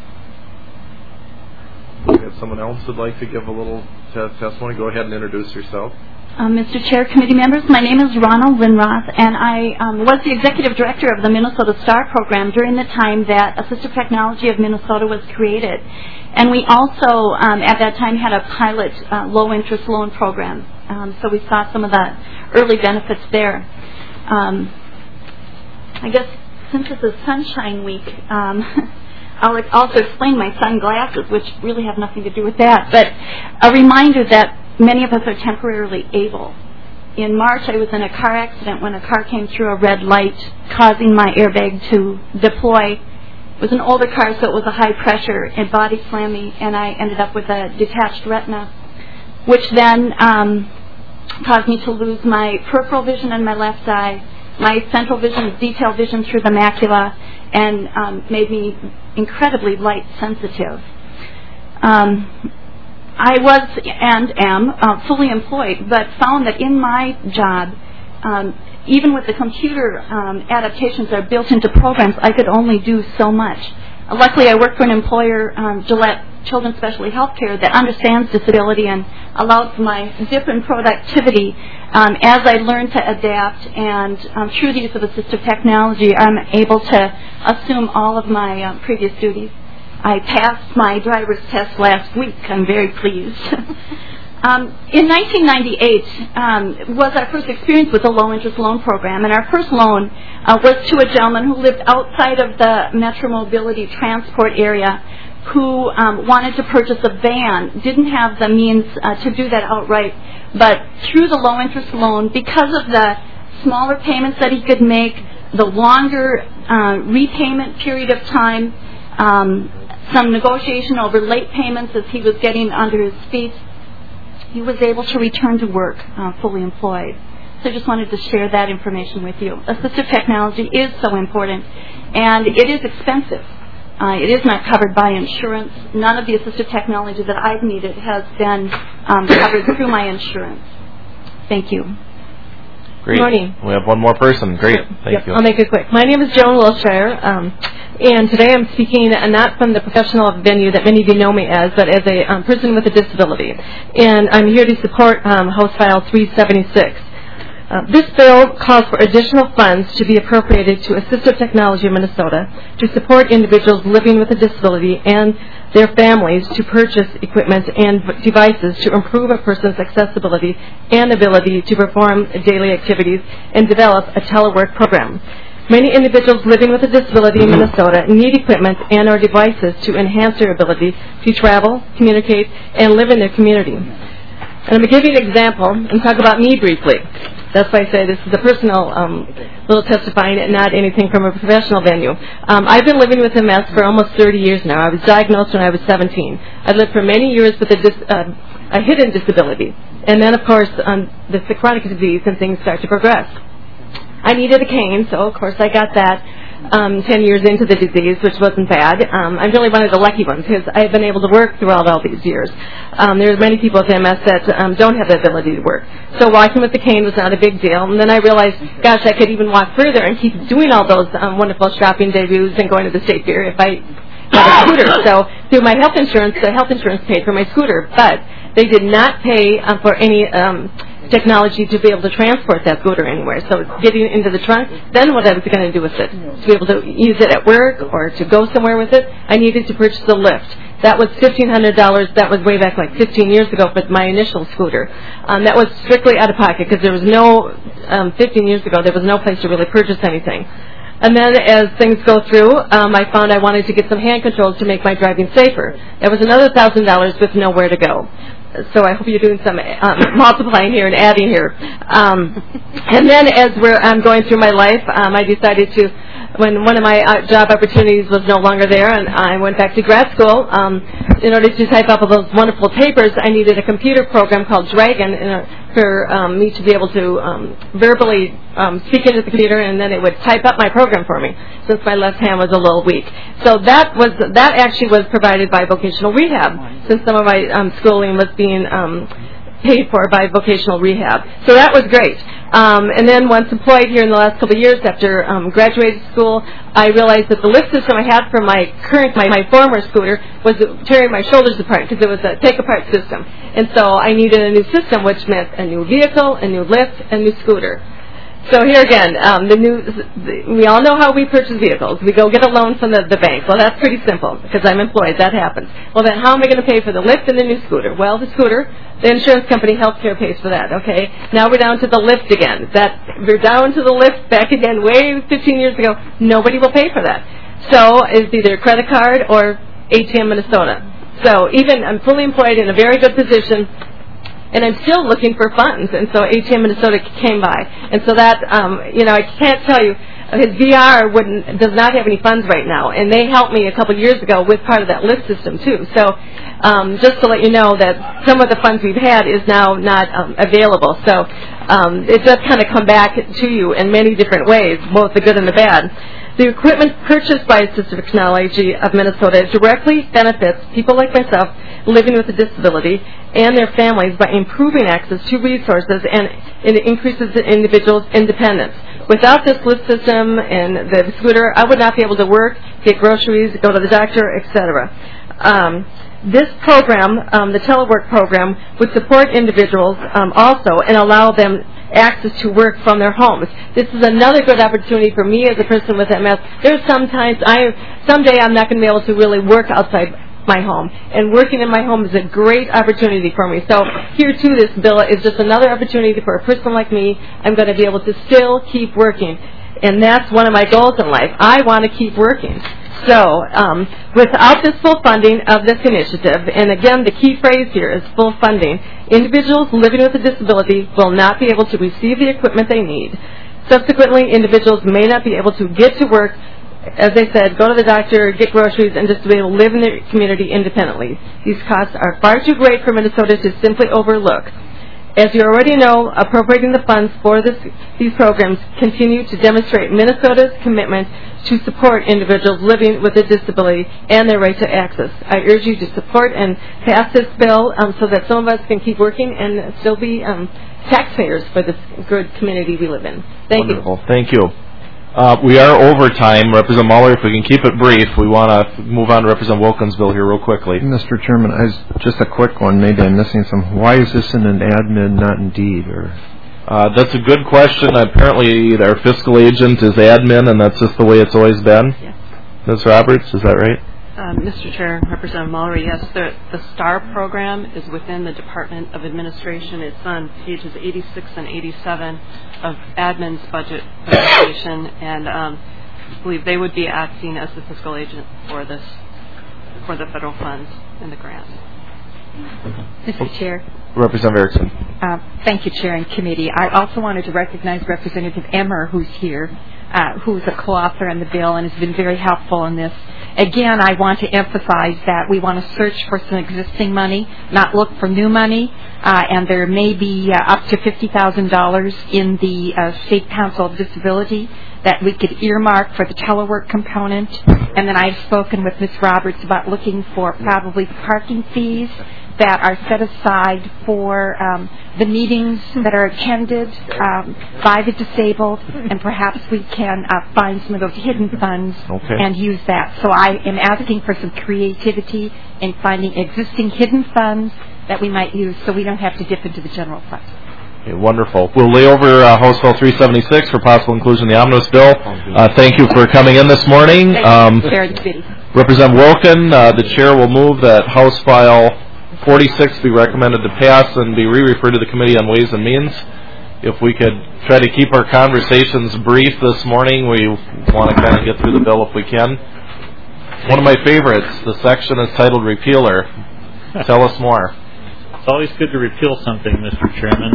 If someone else would like to give a little t- testimony, go ahead and introduce yourself. Um, Mister Chair, committee members, my name is Ronald Linroth, and I um, was the executive director of the Minnesota STAR program during the time that Assistive Technology of Minnesota was created. And we also, um, at that time, had a pilot uh, low-interest loan program. Um, so we saw some of the early benefits there. Um, I guess since this is Sunshine Week, um, I'll also explain my sunglasses, which really have nothing to do with that. But a reminder that many of us are temporarily able. In March, I was in a car accident when a car came through a red light, causing my airbag to deploy. It was an older car, so it was a high pressure. It body slammed me, and I ended up with a detached retina, which then um, caused me to lose my peripheral vision in my left eye, my central vision, detail vision through the macula, and um, made me incredibly light sensitive. Um, I was and am uh, fully employed, but found that in my job, um, even with the computer um, adaptations that are built into programs, I could only do so much. Uh, luckily, I work for an employer, um, Gillette Children's Specialty Healthcare, that understands disability and allows for my different productivity um, as I learn to adapt. And um, through the use of assistive technology, I'm able to assume all of my uh, previous duties. I passed my driver's test last week. I'm very pleased. Um, in nineteen ninety-eight um, was our first experience with the low-interest loan program, and our first loan uh, was to a gentleman who lived outside of the Metro Mobility Transport area who um, wanted to purchase a van, didn't have the means uh, to do that outright, but through the low-interest loan, because of the smaller payments that he could make, the longer uh, repayment period of time, um, some negotiation over late payments as he was getting under his feet, he was able to return to work uh, fully employed. So I just wanted to share that information with you. Assistive technology is so important, and it is expensive. Uh, it is not covered by insurance. None of the assistive technology that I've needed has been um, covered through my insurance. Thank you. Great. Good morning. We have one more person. Great. Thank yep, you. I'll make it quick. My name is Joan Wilshire, um, and today I'm speaking uh, not from the professional venue that many of you know me as, but as a um, person with a disability. And I'm here to support um, House File three seventy-six. Uh, this bill calls for additional funds to be appropriated to Assistive Technology of Minnesota to support individuals living with a disability and their families to purchase equipment and devices to improve a person's accessibility and ability to perform daily activities and develop a telework program. Many individuals living with a disability in Minnesota need equipment and or devices to enhance their ability to travel, communicate, and live in their community. And I'm going to give you an example and talk about me briefly. That's why I say this is a personal um, little testifying and not anything from a professional venue. Um, I've been living with M S for almost thirty years now. I was diagnosed when I was seventeen. I lived for many years with a, dis- uh, a hidden disability. And then, of course, um, the chronic disease and things start to progress. I needed a cane, so, of course, I got that um, ten years into the disease, which wasn't bad. Um, I'm really one of the lucky ones because I've been able to work throughout all these years. Um, there's many people with M S that um, don't have the ability to work. So walking with the cane was not a big deal. And then I realized, gosh, I could even walk further and keep doing all those um, wonderful shopping debuts and going to the state fair if I had a scooter. So through my health insurance, the health insurance paid for my scooter. But they did not pay um, for any um, technology to be able to transport that scooter anywhere. So getting into the trunk, then what I was going to do with it? To be able to use it at work or to go somewhere with it, I needed to purchase a lift. That was fifteen hundred dollars. That was way back like fifteen years ago for my initial scooter. Um, that was strictly out of pocket because there was no, um, fifteen years ago, there was no place to really purchase anything. And then as things go through, um, I found I wanted to get some hand controls to make my driving safer. That was another one thousand dollars with nowhere to go. So I hope you're doing some um, multiplying here and adding here. Um, and then as we're, I'm going through my life, um, I decided to, when one of my uh, job opportunities was no longer there and I went back to grad school, um, in order to type up all those wonderful papers, I needed a computer program called Dragon in a, for um, me to be able to um, verbally um, speak into the computer, and then it would type up my program for me, since my left hand was a little weak. So that was that actually was provided by vocational rehab, since some of my um, schooling was being um, paid for by vocational rehab. So that was great. Um, and then once employed here in the last couple of years after um, graduated school, I realized that the lift system I had for my current, my, my former scooter was tearing my shoulders apart because it was a take-apart system. And so I needed a new system, which meant a new vehicle, a new lift, a new scooter. So here again, um, the new, the, we all know how we purchase vehicles. We go get a loan from the, the bank. Well, that's pretty simple because I'm employed. That happens. Well, then how am I going to pay for the lift and the new scooter? Well, the scooter, the insurance company, healthcare pays for that, okay? Now we're down to the lift again. That We're down to the lift back again way fifteen years ago. Nobody will pay for that. So it's either credit card or A T M Minnesota. So even I'm fully employed in a very good position, and I'm still looking for funds, and so A T M Minnesota came by, and so that um, you know I can't tell you, his V R wouldn't does not have any funds right now, and they helped me a couple of years ago with part of that lift system too. So um, just to let you know that some of the funds we've had is now not um, available. So um, it does kind of come back to you in many different ways, both the good and the bad. The equipment purchased by Assistive Technology of Minnesota directly benefits people like myself living with a disability and their families by improving access to resources, and it increases the individual's independence. Without this lift system and the scooter, I would not be able to work, get groceries, go to the doctor, et cetera. Um, this program, um, the telework program, would support individuals um, also and allow them access to work from their homes. This is another good opportunity for me as a person with M S. There's sometimes I, someday I'm not going to be able to really work outside my home. And working in my home is a great opportunity for me. So here, too, this bill is just another opportunity for a person like me. I'm going to be able to still keep working. And that's one of my goals in life. I want to keep working. So um, without this full funding of this initiative, and again, the key phrase here is full funding, individuals living with a disability will not be able to receive the equipment they need. Subsequently, individuals may not be able to get to work, as I said, go to the doctor, get groceries, and just to be able to live in their community independently. These costs are far too great for Minnesota to simply overlook. As you already know, appropriating the funds for this, these programs continue to demonstrate Minnesota's commitment to support individuals living with a disability and their right to access. I urge you to support and pass this bill um, so that some of us can keep working and still be um, taxpayers for this good community we live in. Thank Wonderful. you. Thank you. Uh, we are over time. Representative Muller, if we can keep it brief, we want to move on to Representative Wilkins' bill here real quickly. Mister Chairman, I was, just a quick one. Maybe I'm missing some. Why is this in an admin, not in deed? Or uh, that's a good question. Apparently, our fiscal agent is admin, and that's just the way it's always been. Yes. Miz Roberts, is that right? Um, Mister Chair, Representative Muller, yes, the, the STAR program is within the Department of Administration. It's on pages eighty-six and eighty-seven of admin's budget presentation, and um, I believe they would be acting as the fiscal agent for this, for the federal funds and the grant. Mister Chair. Representative Erickson. Uh, thank you, Chair and Committee. I also wanted to recognize Representative Emmer, who's here, uh, who's a co-author on the bill and has been very helpful in this. Again, I want to emphasize that we want to search for some existing money, not look for new money, uh, and there may be uh, up to fifty thousand dollars in the uh, State Council of Disability that we could earmark for the telework component. And then I've spoken with Miz Roberts about looking for probably parking fees that are set aside for um, the meetings that are attended um, by the disabled, and perhaps we can uh, find some of those hidden funds okay. and use that. So I am asking for some creativity in finding existing hidden funds that we might use so we don't have to dip into the general fund. Okay, wonderful. We'll lay over uh, House Bill three seventy-six for possible inclusion in the omnibus bill. Uh, thank you for coming in this morning. Um, Representative Wilkin, uh, the chair will move that House File forty-six be recommended to pass and be re-referred to the Committee on Ways and Means. If we could try to keep our conversations brief this morning, we want to kind of get through the bill if we can. One of my favorites, the section is titled Repealer. Tell us more. It's always good to repeal something, Mister Chairman.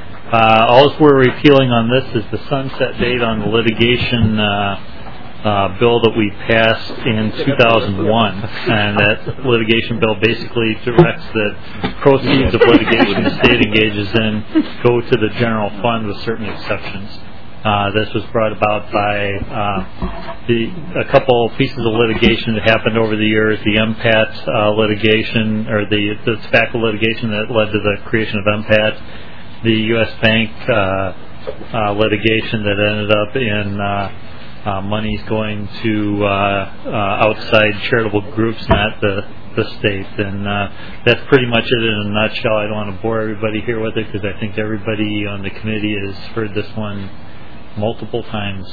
Uh, all we're repealing on this is the sunset date on the litigation uh, uh, bill that we passed in two thousand one. And that litigation bill basically directs that proceeds of litigation the state engages in go to the general fund with certain exceptions. Uh, this was brought about by uh, the, a couple pieces of litigation that happened over the years, the M P A T uh, litigation, or the, the tobacco litigation that led to the creation of M P A T, the U S Bank uh, uh, litigation that ended up in uh, uh, monies going to uh, uh, outside charitable groups, not the, the state. And uh, that's pretty much it in a nutshell. I don't want to bore everybody here with it because I think everybody on the committee has heard this one multiple times.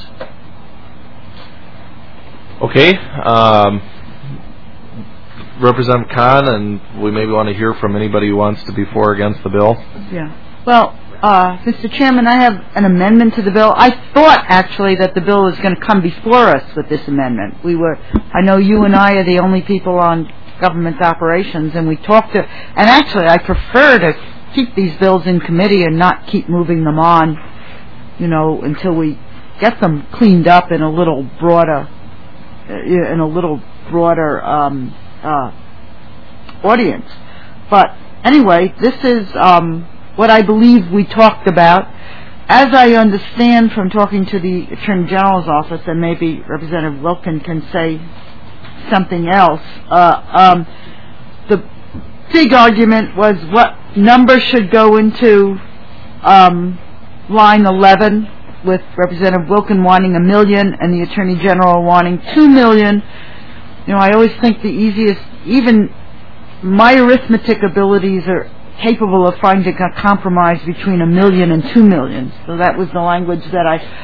Okay. Um, Representative Khan, and we maybe want to hear from anybody who wants to be for or against the bill. Yeah. Well, uh, Mister Chairman, I have an amendment to the bill. I thought, actually, that the bill was going to come before us with this amendment. We were, I know you and I are the only people on government operations, and we talked to, and actually, I prefer to keep these bills in committee and not keep moving them on, you know, until we get them cleaned up in a little broader, in a little broader um, uh, audience. But anyway, this is um, what I believe we talked about. As I understand from talking to the Attorney General's office, and maybe Representative Wilkin can say something else, uh, um, the big argument was what number should go into um, line eleven, with Representative Wilkin wanting a million and the Attorney General wanting two million. You know, I always think the easiest, even my arithmetic abilities are capable of finding a compromise between a million and two million. So that was the language that I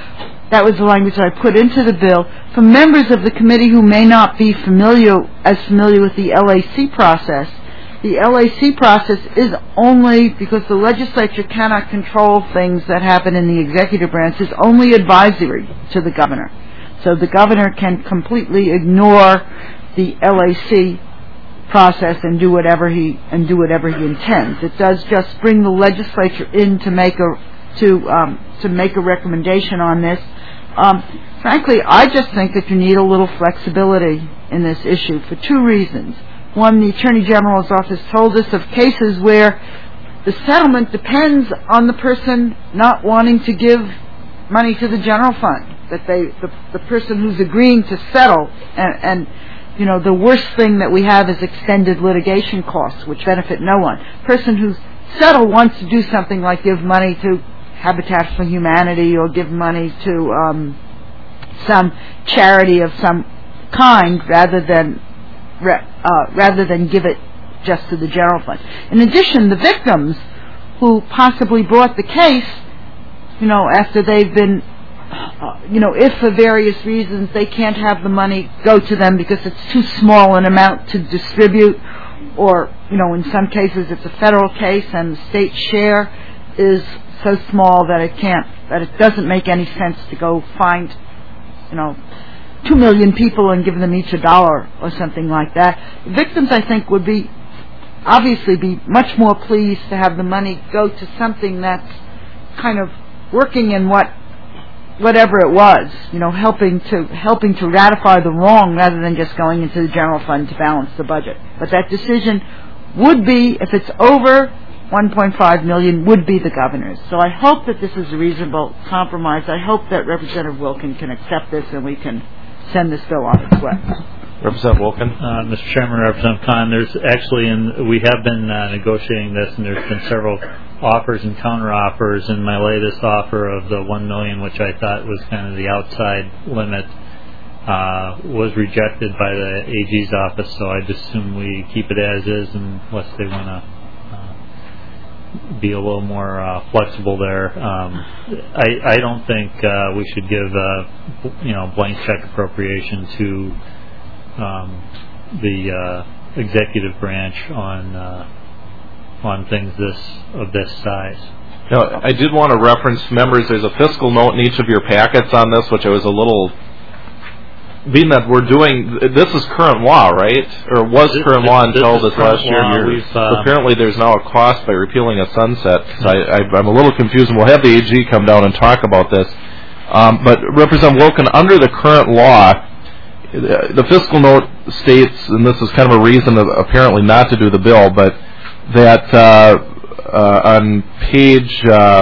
that was the language that I put into the bill. For members of the committee who may not be familiar, as familiar with the L A C process, the L A C process is only, because the legislature cannot control things that happen in the executive branch, is only advisory to the governor. So the governor can completely ignore the L A C process and do whatever he and do whatever he intends. It does just bring the legislature in to make a to um, to make a recommendation on this. Um, frankly, I just think that you need a little flexibility in this issue for two reasons. One, the Attorney General's office told us of cases where the settlement depends on the person not wanting to give money to the general fund. That they, the, the person who's agreeing to settle, and, and you know, the worst thing that we have is extended litigation costs, which benefit no one. Person who's settled wants to do something like give money to Habitat for Humanity or give money to um, some charity of some kind, rather than uh, rather than give it just to the general fund. In addition, the victims who possibly brought the case, you know, after they've been, uh, you know, if for various reasons they can't have the money go to them because it's too small an amount to distribute, or, you know, in some cases it's a federal case and the state share is so small that it can't, that it doesn't make any sense to go find, you know, two million people and give them each a dollar or something like that. Victims, I think, would be obviously be much more pleased to have the money go to something that's kind of working in what whatever it was, you know, helping to helping to ratify the wrong rather than just going into the general fund to balance the budget. But that decision would be, if it's over one point five million, would be the governor's. So I hope that this is a reasonable compromise. I hope that Representative Wilkin can accept this and we can send this bill on its way. Representative Wilkin. Uh, Mister Chairman, Representative Khan, there's actually, in, we have been uh, negotiating this, and there's been several offers and counter-offers, and my latest offer of the one million dollars, which I thought was kind of the outside limit, uh, was rejected by the A G's office, so I just assume we keep it as is unless they want to be a little more uh, flexible there. Um, I, I don't think uh, we should give uh, you know blank check appropriation to um, the uh, executive branch on uh, on things this of this size. Now, I did want to reference, members, there's a fiscal note in each of your packets on this, which I was a little, being that we're doing, this is current law, right? Or was This- current this- law this until is this current last year? law. You're- We've, uh, apparently there's now a cost by repealing a sunset. So I, I, I'm a little confused, and we'll have the A G come down and talk about this. Um, but Representative Wilkin, under the current law, the fiscal note states, and this is kind of a reason of, apparently not to do the bill, but that uh, uh, on page uh,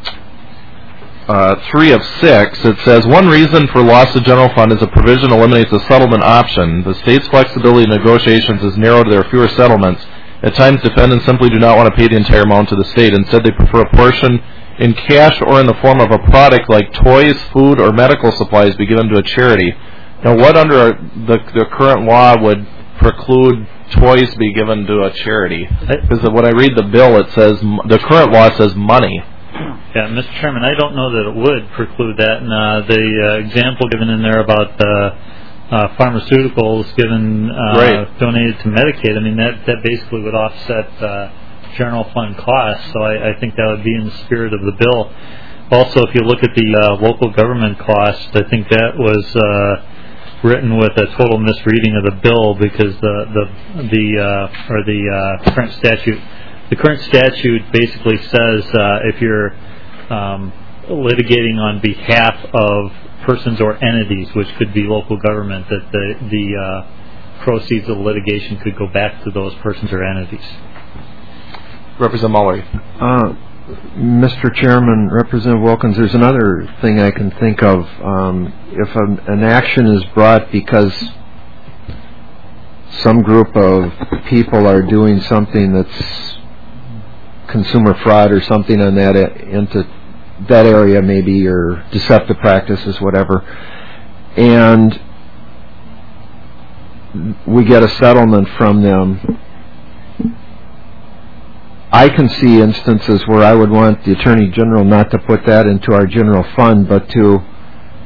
uh, three of six, it says, one reason for loss of general fund is a provision eliminates the settlement option. The state's flexibility in negotiations is narrowed to there are fewer settlements. At times, defendants simply do not want to pay the entire amount to the state. Instead, they prefer a portion in cash or in the form of a product like toys, food, or medical supplies be given to a charity. Now, what under the, the current law would preclude toys be given to a charity? Because when I read the bill, it says, the current law says money. Yeah, Mister Chairman, I don't know that it would preclude that. And uh, the uh, example given in there about uh, uh, pharmaceuticals given uh, Right. donated to Medicaid, I mean, that, that basically would offset uh, general fund costs. So I, I think that would be in the spirit of the bill. Also, if you look at the uh, local government cost, I think that was uh, written with a total misreading of the bill, because the the the uh, or the uh, current statute. The current statute basically says uh, if you're um, litigating on behalf of persons or entities, which could be local government, that the, the uh, proceeds of the litigation could go back to those persons or entities. Representative Mullery. Uh, Mister Chairman, Representative Wilkins, there's another thing I can think of. Um, if an, an action is brought because some group of people are doing something that's consumer fraud or something on that into that area, maybe, or deceptive practices, whatever, and we get a settlement from them, I can see instances where I would want the Attorney General not to put that into our general fund, but to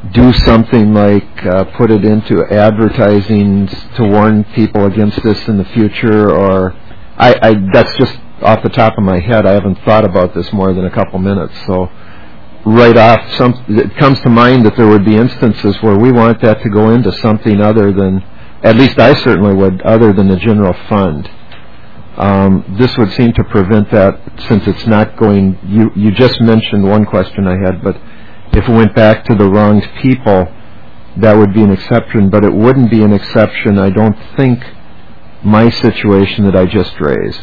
do something like uh, put it into advertising to warn people against this in the future, or I, I that's just off the top of my head. I haven't thought about this more than a couple minutes, so right off, some, it comes to mind that there would be instances where we want that to go into something other than, at least I certainly would, other than the general fund. Um, this would seem to prevent that, since it's not going. You you just mentioned one question I had, but if it went back to the wronged people, that would be an exception, but it wouldn't be an exception, I don't think, my situation that I just raised.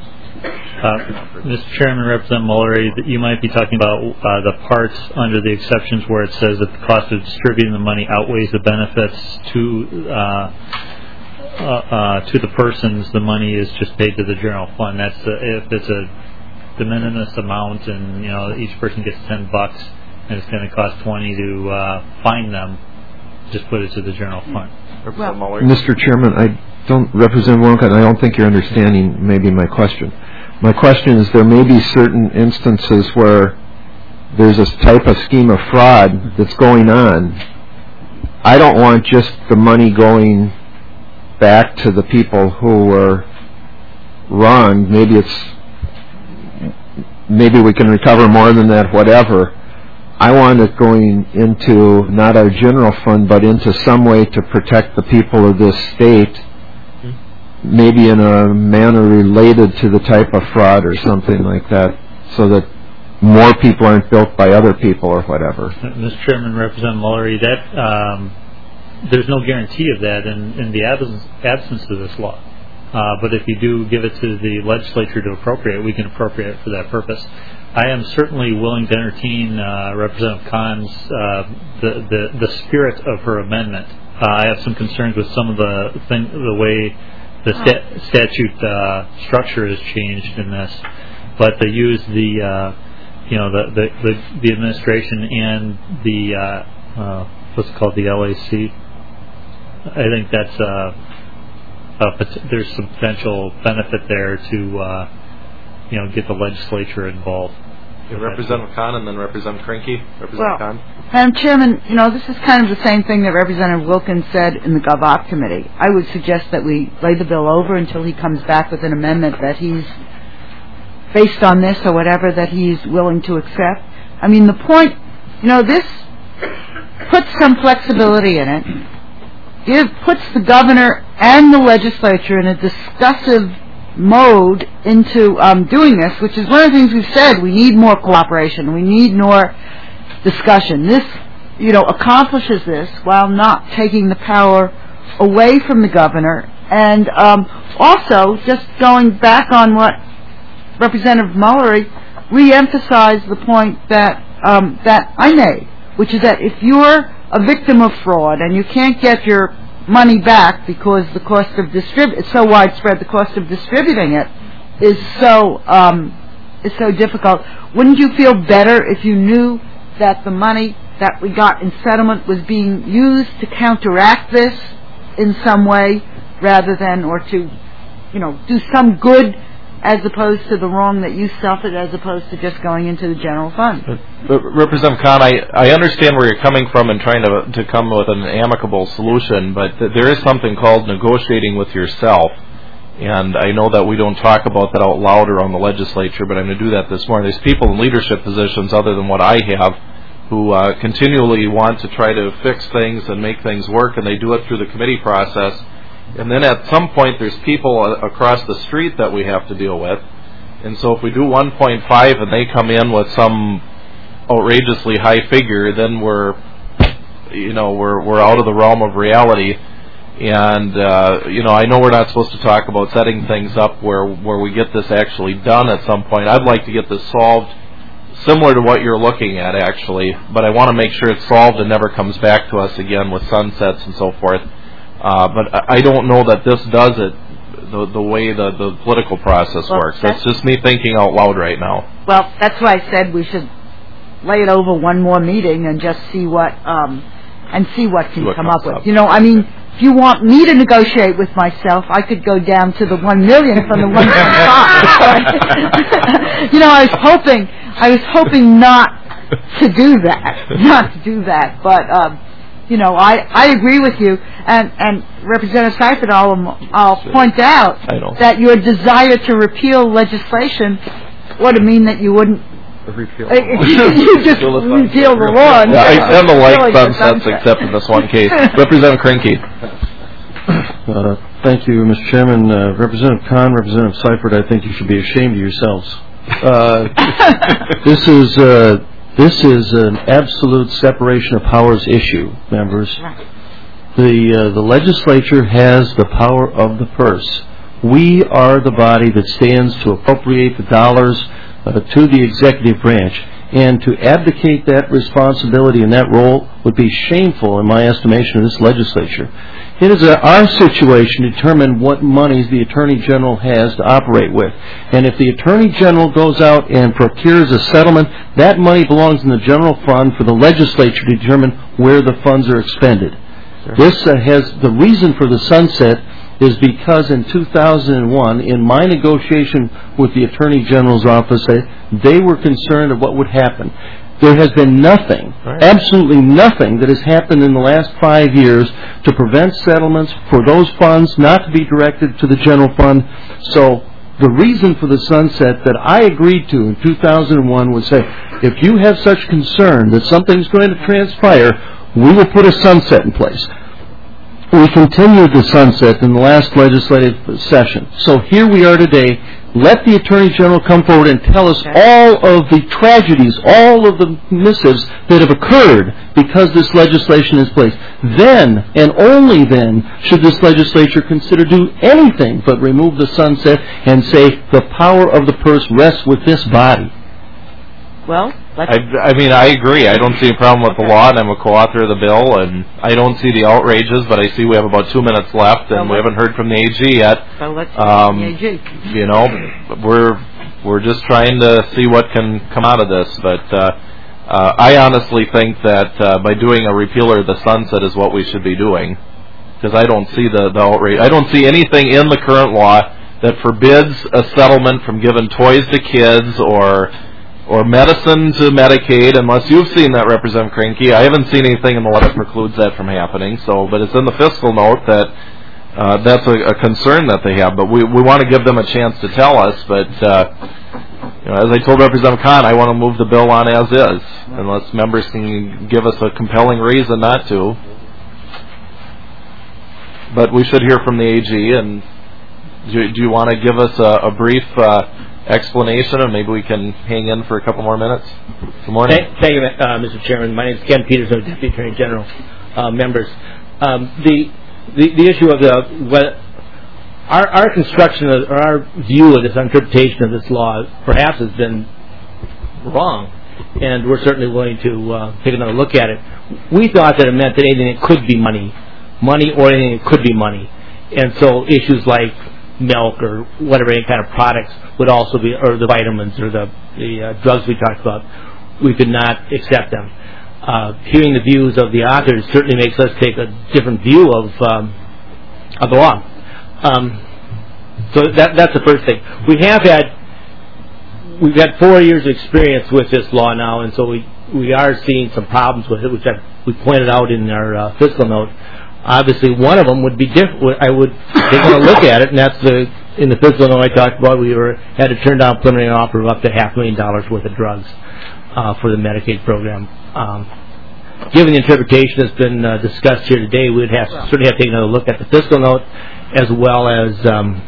Uh, Mister Chairman, Representative Mullery, that you might be talking about uh, the parts under the exceptions where it says that the cost of distributing the money outweighs the benefits to uh, uh, uh, to the persons. The money is just paid to the general fund. That's uh, if it's a de minimis amount, and you know each person gets ten bucks, and it's going to cost twenty to uh, find them. Just put it to the general fund. Well, Mister Chairman, I don't represent Wonka, and I don't think you're understanding maybe my question. My question is, there may be certain instances where there's a type of scheme of fraud that's going on. I don't want just the money going back to the people who were wronged. Maybe it's maybe we can recover more than that, whatever. I want it going into not our general fund, but into some way to protect the people of this state, maybe in a manner related to the type of fraud or something like that, so that more people aren't built by other people or whatever. Mister Chairman, Representative Mullery, that um, there's no guarantee of that in, in the absence, absence of this law. Uh, but if you do give it to the legislature to appropriate, we can appropriate it for that purpose. I am certainly willing to entertain uh, Representative Kahn's uh, the, the the spirit of her amendment. Uh, I have some concerns with some of the thing, the way the sta- statute uh, structure has changed in this, but they use the uh, you know the, the the the administration and the uh, uh, what's it called, the L A C. I think that's uh, a, there's some potential benefit there to uh, you know get the legislature involved. Yeah, Representative Kahn and then Representative Krinky. Representative Well, Kahn. Madam Chairman, you know, this is kind of the same thing that Representative Wilkins said in the GovOp committee. I would suggest that we lay the bill over until he comes back with an amendment that he's, based on this or whatever, that he's willing to accept. I mean, the point, you know, this puts some flexibility in it. It puts the governor and the legislature in a discussive mode into um, doing this, which is one of the things we've said. We need more cooperation. We need more discussion. This, you know, accomplishes this while not taking the power away from the governor. And um, also, just going back on what Representative Mullery re-emphasized the point that um, that I made, which is that if you're a victim of fraud and you can't get your money back because the cost of distrib- it's so widespread, the cost of distributing it is so um, is so difficult. Wouldn't you feel better if you knew that the money that we got in settlement was being used to counteract this in some way, rather than, or to, you know, do some good, as opposed to the wrong that you suffered, as opposed to just going into the general fund? But, but Representative Kahn, I, I understand where you're coming from and trying to to come with an amicable solution, but th- there is something called negotiating with yourself, and I know that we don't talk about that out loud around the legislature, but I'm going to do that this morning. There's people in leadership positions other than what I have who uh, continually want to try to fix things and make things work, and they do it through the committee process. And then at some point, there's people across the street that we have to deal with. And so if we do one point five and they come in with some outrageously high figure, then we're, you know, we're we're out of the realm of reality. And uh, you know, I know we're not supposed to talk about setting things up where where we get this actually done at some point. I'd like to get this solved, similar to what you're looking at, actually. But I want to make sure it's solved and never comes back to us again with sunsets and so forth. Uh, but I don't know that this does it the, the way the, the political process well, works. That's, that's just me thinking out loud right now. Well, that's why I said we should lay it over one more meeting and just see what um, and see what can see what come up with. up. You know, I mean, if you want me to negotiate with myself, I could go down to the one million from the one point five. You know, I was hoping, I was hoping not to do that, not to do that. But um, you know, I, I agree with you, and and Representative Seifert, I'll I'll point out that your desire to repeal legislation would mean that you wouldn't. Repeal. you just repeal the law. Yeah, I tend to like sunsets, except in this one case. Representative Krinky. Uh, thank you, Mister Chairman. Uh, Representative Kahn, Representative Seifert, I think you should be ashamed of yourselves. Uh, this is uh, this is an absolute separation of powers issue, members. The uh, the legislature has the power of the purse. We are the body that stands to appropriate the dollars uh, to the executive branch, and to abdicate that responsibility and that role would be shameful in my estimation of this legislature. It is a, our situation to determine what monies the Attorney General has to operate with. And if the Attorney General goes out and procures a settlement, that money belongs in the general fund for the legislature to determine where the funds are expended. Sure. This uh, has the reason for the sunset is because in two thousand one, in my negotiation with the Attorney General's office, they, they were concerned of what would happen. There has been nothing, right. absolutely nothing, that has happened in the last five years to prevent settlements for those funds not to be directed to the general fund. So the reason for the sunset that I agreed to in two thousand one was say, if you have such concern that something's going to transpire, we will put a sunset in place. We continued the sunset in the last legislative session. So here we are today. Let the Attorney General come forward and tell us all of the tragedies, all of the missives that have occurred because this legislation is placed. Then, and only then, should this legislature consider do anything but remove the sunset and say the power of the purse rests with this body. Well, I, I mean, I agree. I don't see a problem with the law, and I'm a co-author of the bill, and I don't see the outrages, but I see we have about two minutes left, and we haven't heard from the A G yet. So let's hear um, from the A G. You know, we're we're just trying to see what can come out of this, but uh, uh, I honestly think that uh, by doing a repealer of the sunset is what we should be doing, because I don't see the, the outrage. I don't see anything in the current law that forbids a settlement from giving toys to kids or or medicine to Medicaid, unless you've seen that, Representative Krinky. I haven't seen anything in the law that precludes that from happening. So, but it's in the fiscal note that uh, that's a, a concern that they have. But we we want to give them a chance to tell us. But uh, you know, as I told Representative Kahn, I want to move the bill on as is, unless members can give us a compelling reason not to. But we should hear from the A G. And do, do you want to give us a, a brief Uh, explanation, and maybe we can hang in for a couple more minutes? Good morning. Thank, thank you, uh, Mister Chairman. My name is Ken Peterson, Deputy Attorney General. Uh, members, um, the, the the issue of the what our our construction of, or our view of this interpretation of this law perhaps has been wrong, and we're certainly willing to uh, take another look at it. We thought that it meant that anything that could be money, money or anything that could be money, and so issues like milk or whatever, any kind of products would also be, or the vitamins or the, the uh, drugs we talked about, we could not accept them. Uh, hearing the views of the authors certainly makes us take a different view of um, of the law. Um, so that that's the first thing. We have had we've had four years of experience with this law now, and so we we are seeing some problems with it, which I, we pointed out in our uh, fiscal note. Obviously, one of them would be different. I would take a look at it, and that's the in the fiscal note I talked about. We were had to turn down a preliminary offer of up to half a million dollars worth of drugs uh, for the Medicaid program. Um, given the interpretation that's been uh, discussed here today, we would have to, certainly have to take another look at the fiscal note, as well as um,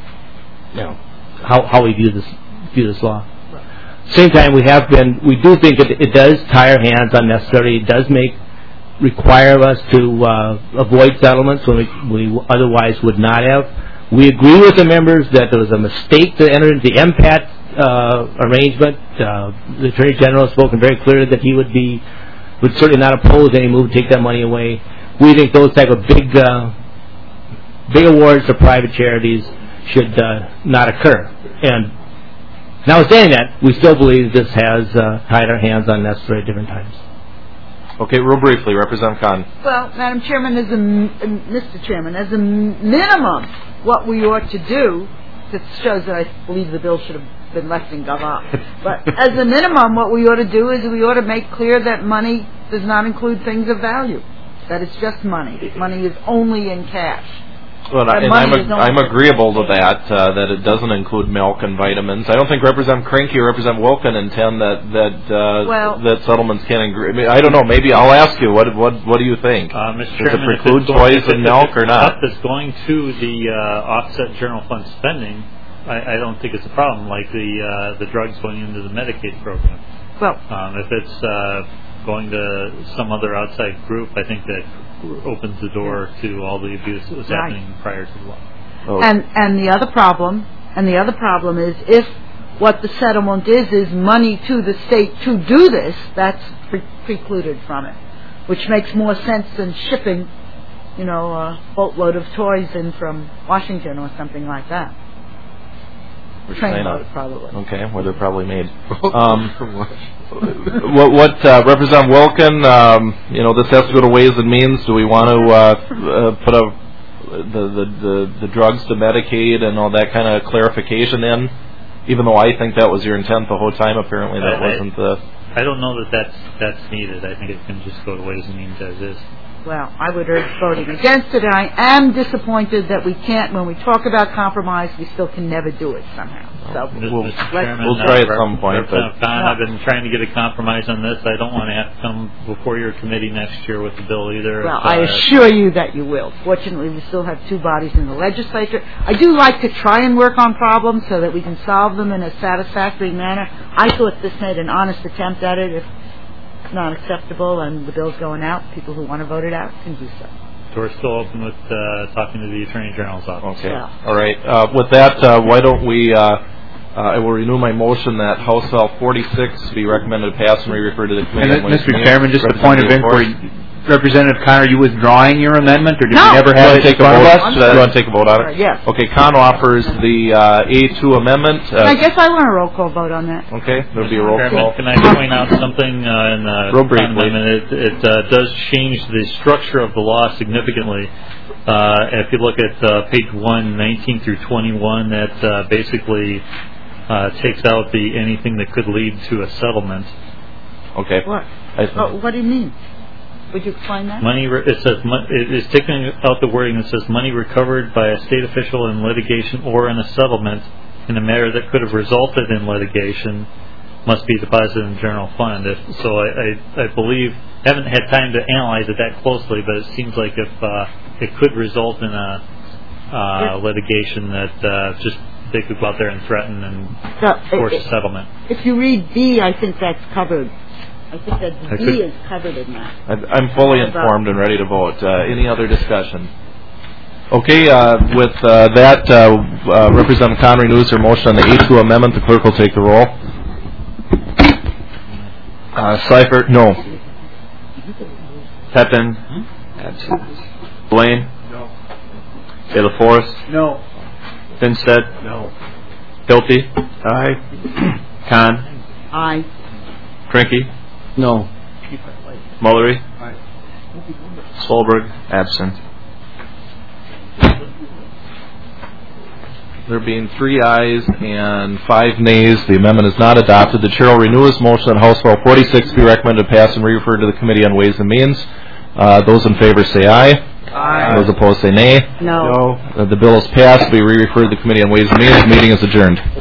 you know how how we view this view this law. Same time, we have been we do think it, it does tie our hands unnecessarily. It does make require us to uh, avoid settlements when we, we otherwise would not have. We agree with the members that there was a mistake to enter into the M P A T uh, arrangement. Uh, the Attorney General has spoken very clearly that he would be would certainly not oppose any move to take that money away. We think those type of big uh, big awards to private charities should uh, not occur. And notwithstanding that, we still believe this has uh, tied our hands unnecessarily at different times. Okay, real briefly, Representative Kahn. Well, Madam Chairman, as a, Mister Chairman, as a minimum, what we ought to do, that shows that I believe the bill should have been left in gov. But as a minimum, what we ought to do is we ought to make clear that money does not include things of value. That it's just money. Money is only in cash. Well, That and money I'm, is ag- only- I'm agreeable to that, uh, that it doesn't include milk and vitamins. I don't think Representative Cranky or Representative Wilkin intend that that uh, Well- that settlements can't agree. I, mean, I don't know. Maybe I'll ask you. What what what do you think? Uh, Mister Does it Chairman, if preclude it's going- toys if and it- milk if or it's not? stuff that's going to the uh, offset general fund spending, I, I don't think it's a problem. Like the uh, the drugs going into the Medicaid program. Well, um, if it's uh, going to some other outside group, I think that opens the door to all the abuse that was Right. happening prior to the law. And and the other problem, and the other problem is if what the settlement is is money to the state to do this, that's pre- precluded from it, which makes more sense than shipping, you know, a boatload of toys in from Washington or something like that. Which Train may load, not. probably. Okay, where they're probably made. Um, what what uh, Representative Wilkin? Um, you know, this has to go to Ways and Means. Do we want to uh, uh, put a the, the the the drugs to Medicaid and all that kind of clarification in? Even though I think that was your intent the whole time, apparently that I- wasn't the. I don't know that that's that's needed. I think it can just go to Ways and Means as is. Well, I would urge voting against it. I am disappointed that we can't, when we talk about compromise, we still can never do it somehow. So We'll, let's, we'll try at some point. Representative But Khan, I've been trying to get a compromise on this. I don't want to have to come before your committee next year with the bill either. Well, If, I uh, assure you that you will. Fortunately, we still have two bodies in the legislature. I do like to try and work on problems so that we can solve them in a satisfactory manner. I thought this made an honest attempt at it. If it's not acceptable and the bill's going out, people who want to vote it out can do so. So we're still open with uh, talking to the Attorney General's office. okay, all right. Uh, with that, uh, why don't we? Uh, uh, I will renew my motion that House File forty-six be recommended to pass and re-refer to the committee. And on then, Ways Mister Means. Chairman, just a point of Representative inquiry. Representative Conn, are you withdrawing your amendment, or did No. you never You have want it to take in a front vote? of us? You want to take a vote on it? Uh, yes. Okay, Con offers the uh, A two amendment. Uh, And I guess I want a roll call vote on that. okay, there'll be a roll Chairman, call. can I point out something uh, in the Real briefly. amendment? It, it uh, does change the structure of the law significantly. Uh, if you look at uh, page one, nineteen through twenty-one, that uh, basically uh, takes out the anything that could lead to a settlement. Okay. What? I- Oh, what do you mean? Would you explain that? Money. Re- it says mon- it is taking out the wording that says money recovered by a state official in litigation or in a settlement in a matter that could have resulted in litigation must be deposited in the general fund. If, so I, I, I believe haven't had time to analyze it that closely, but it seems like if uh, it could result in a uh, litigation that uh, just they could go out there and threaten and So, force it- a settlement. If you read B, I think that's covered. I think that I B could- is covered in that. I'm I'm fully informed and ready to vote. Uh, any other discussion? Okay, uh, with uh, that, uh, uh, Representative Conn renews her motion on the A two amendment. The clerk will take the roll. Uh, Seifert, no. Pepin? Absent. Blaine? No. De La Forest? No. Finstead? No. Hilty? Aye. Khan? Aye. Crinky? No. Mullery? Aye. Solberg? Absent. There being three ayes and five nays, the amendment is not adopted. The chair will renew his motion that House File forty-six be recommended to pass and re-refer to the Committee on Ways and Means. Uh, those in favor say aye. Aye. Those opposed say nay. No. Uh, the bill is passed. Be re-referred to the Committee on Ways and Means. The meeting is adjourned.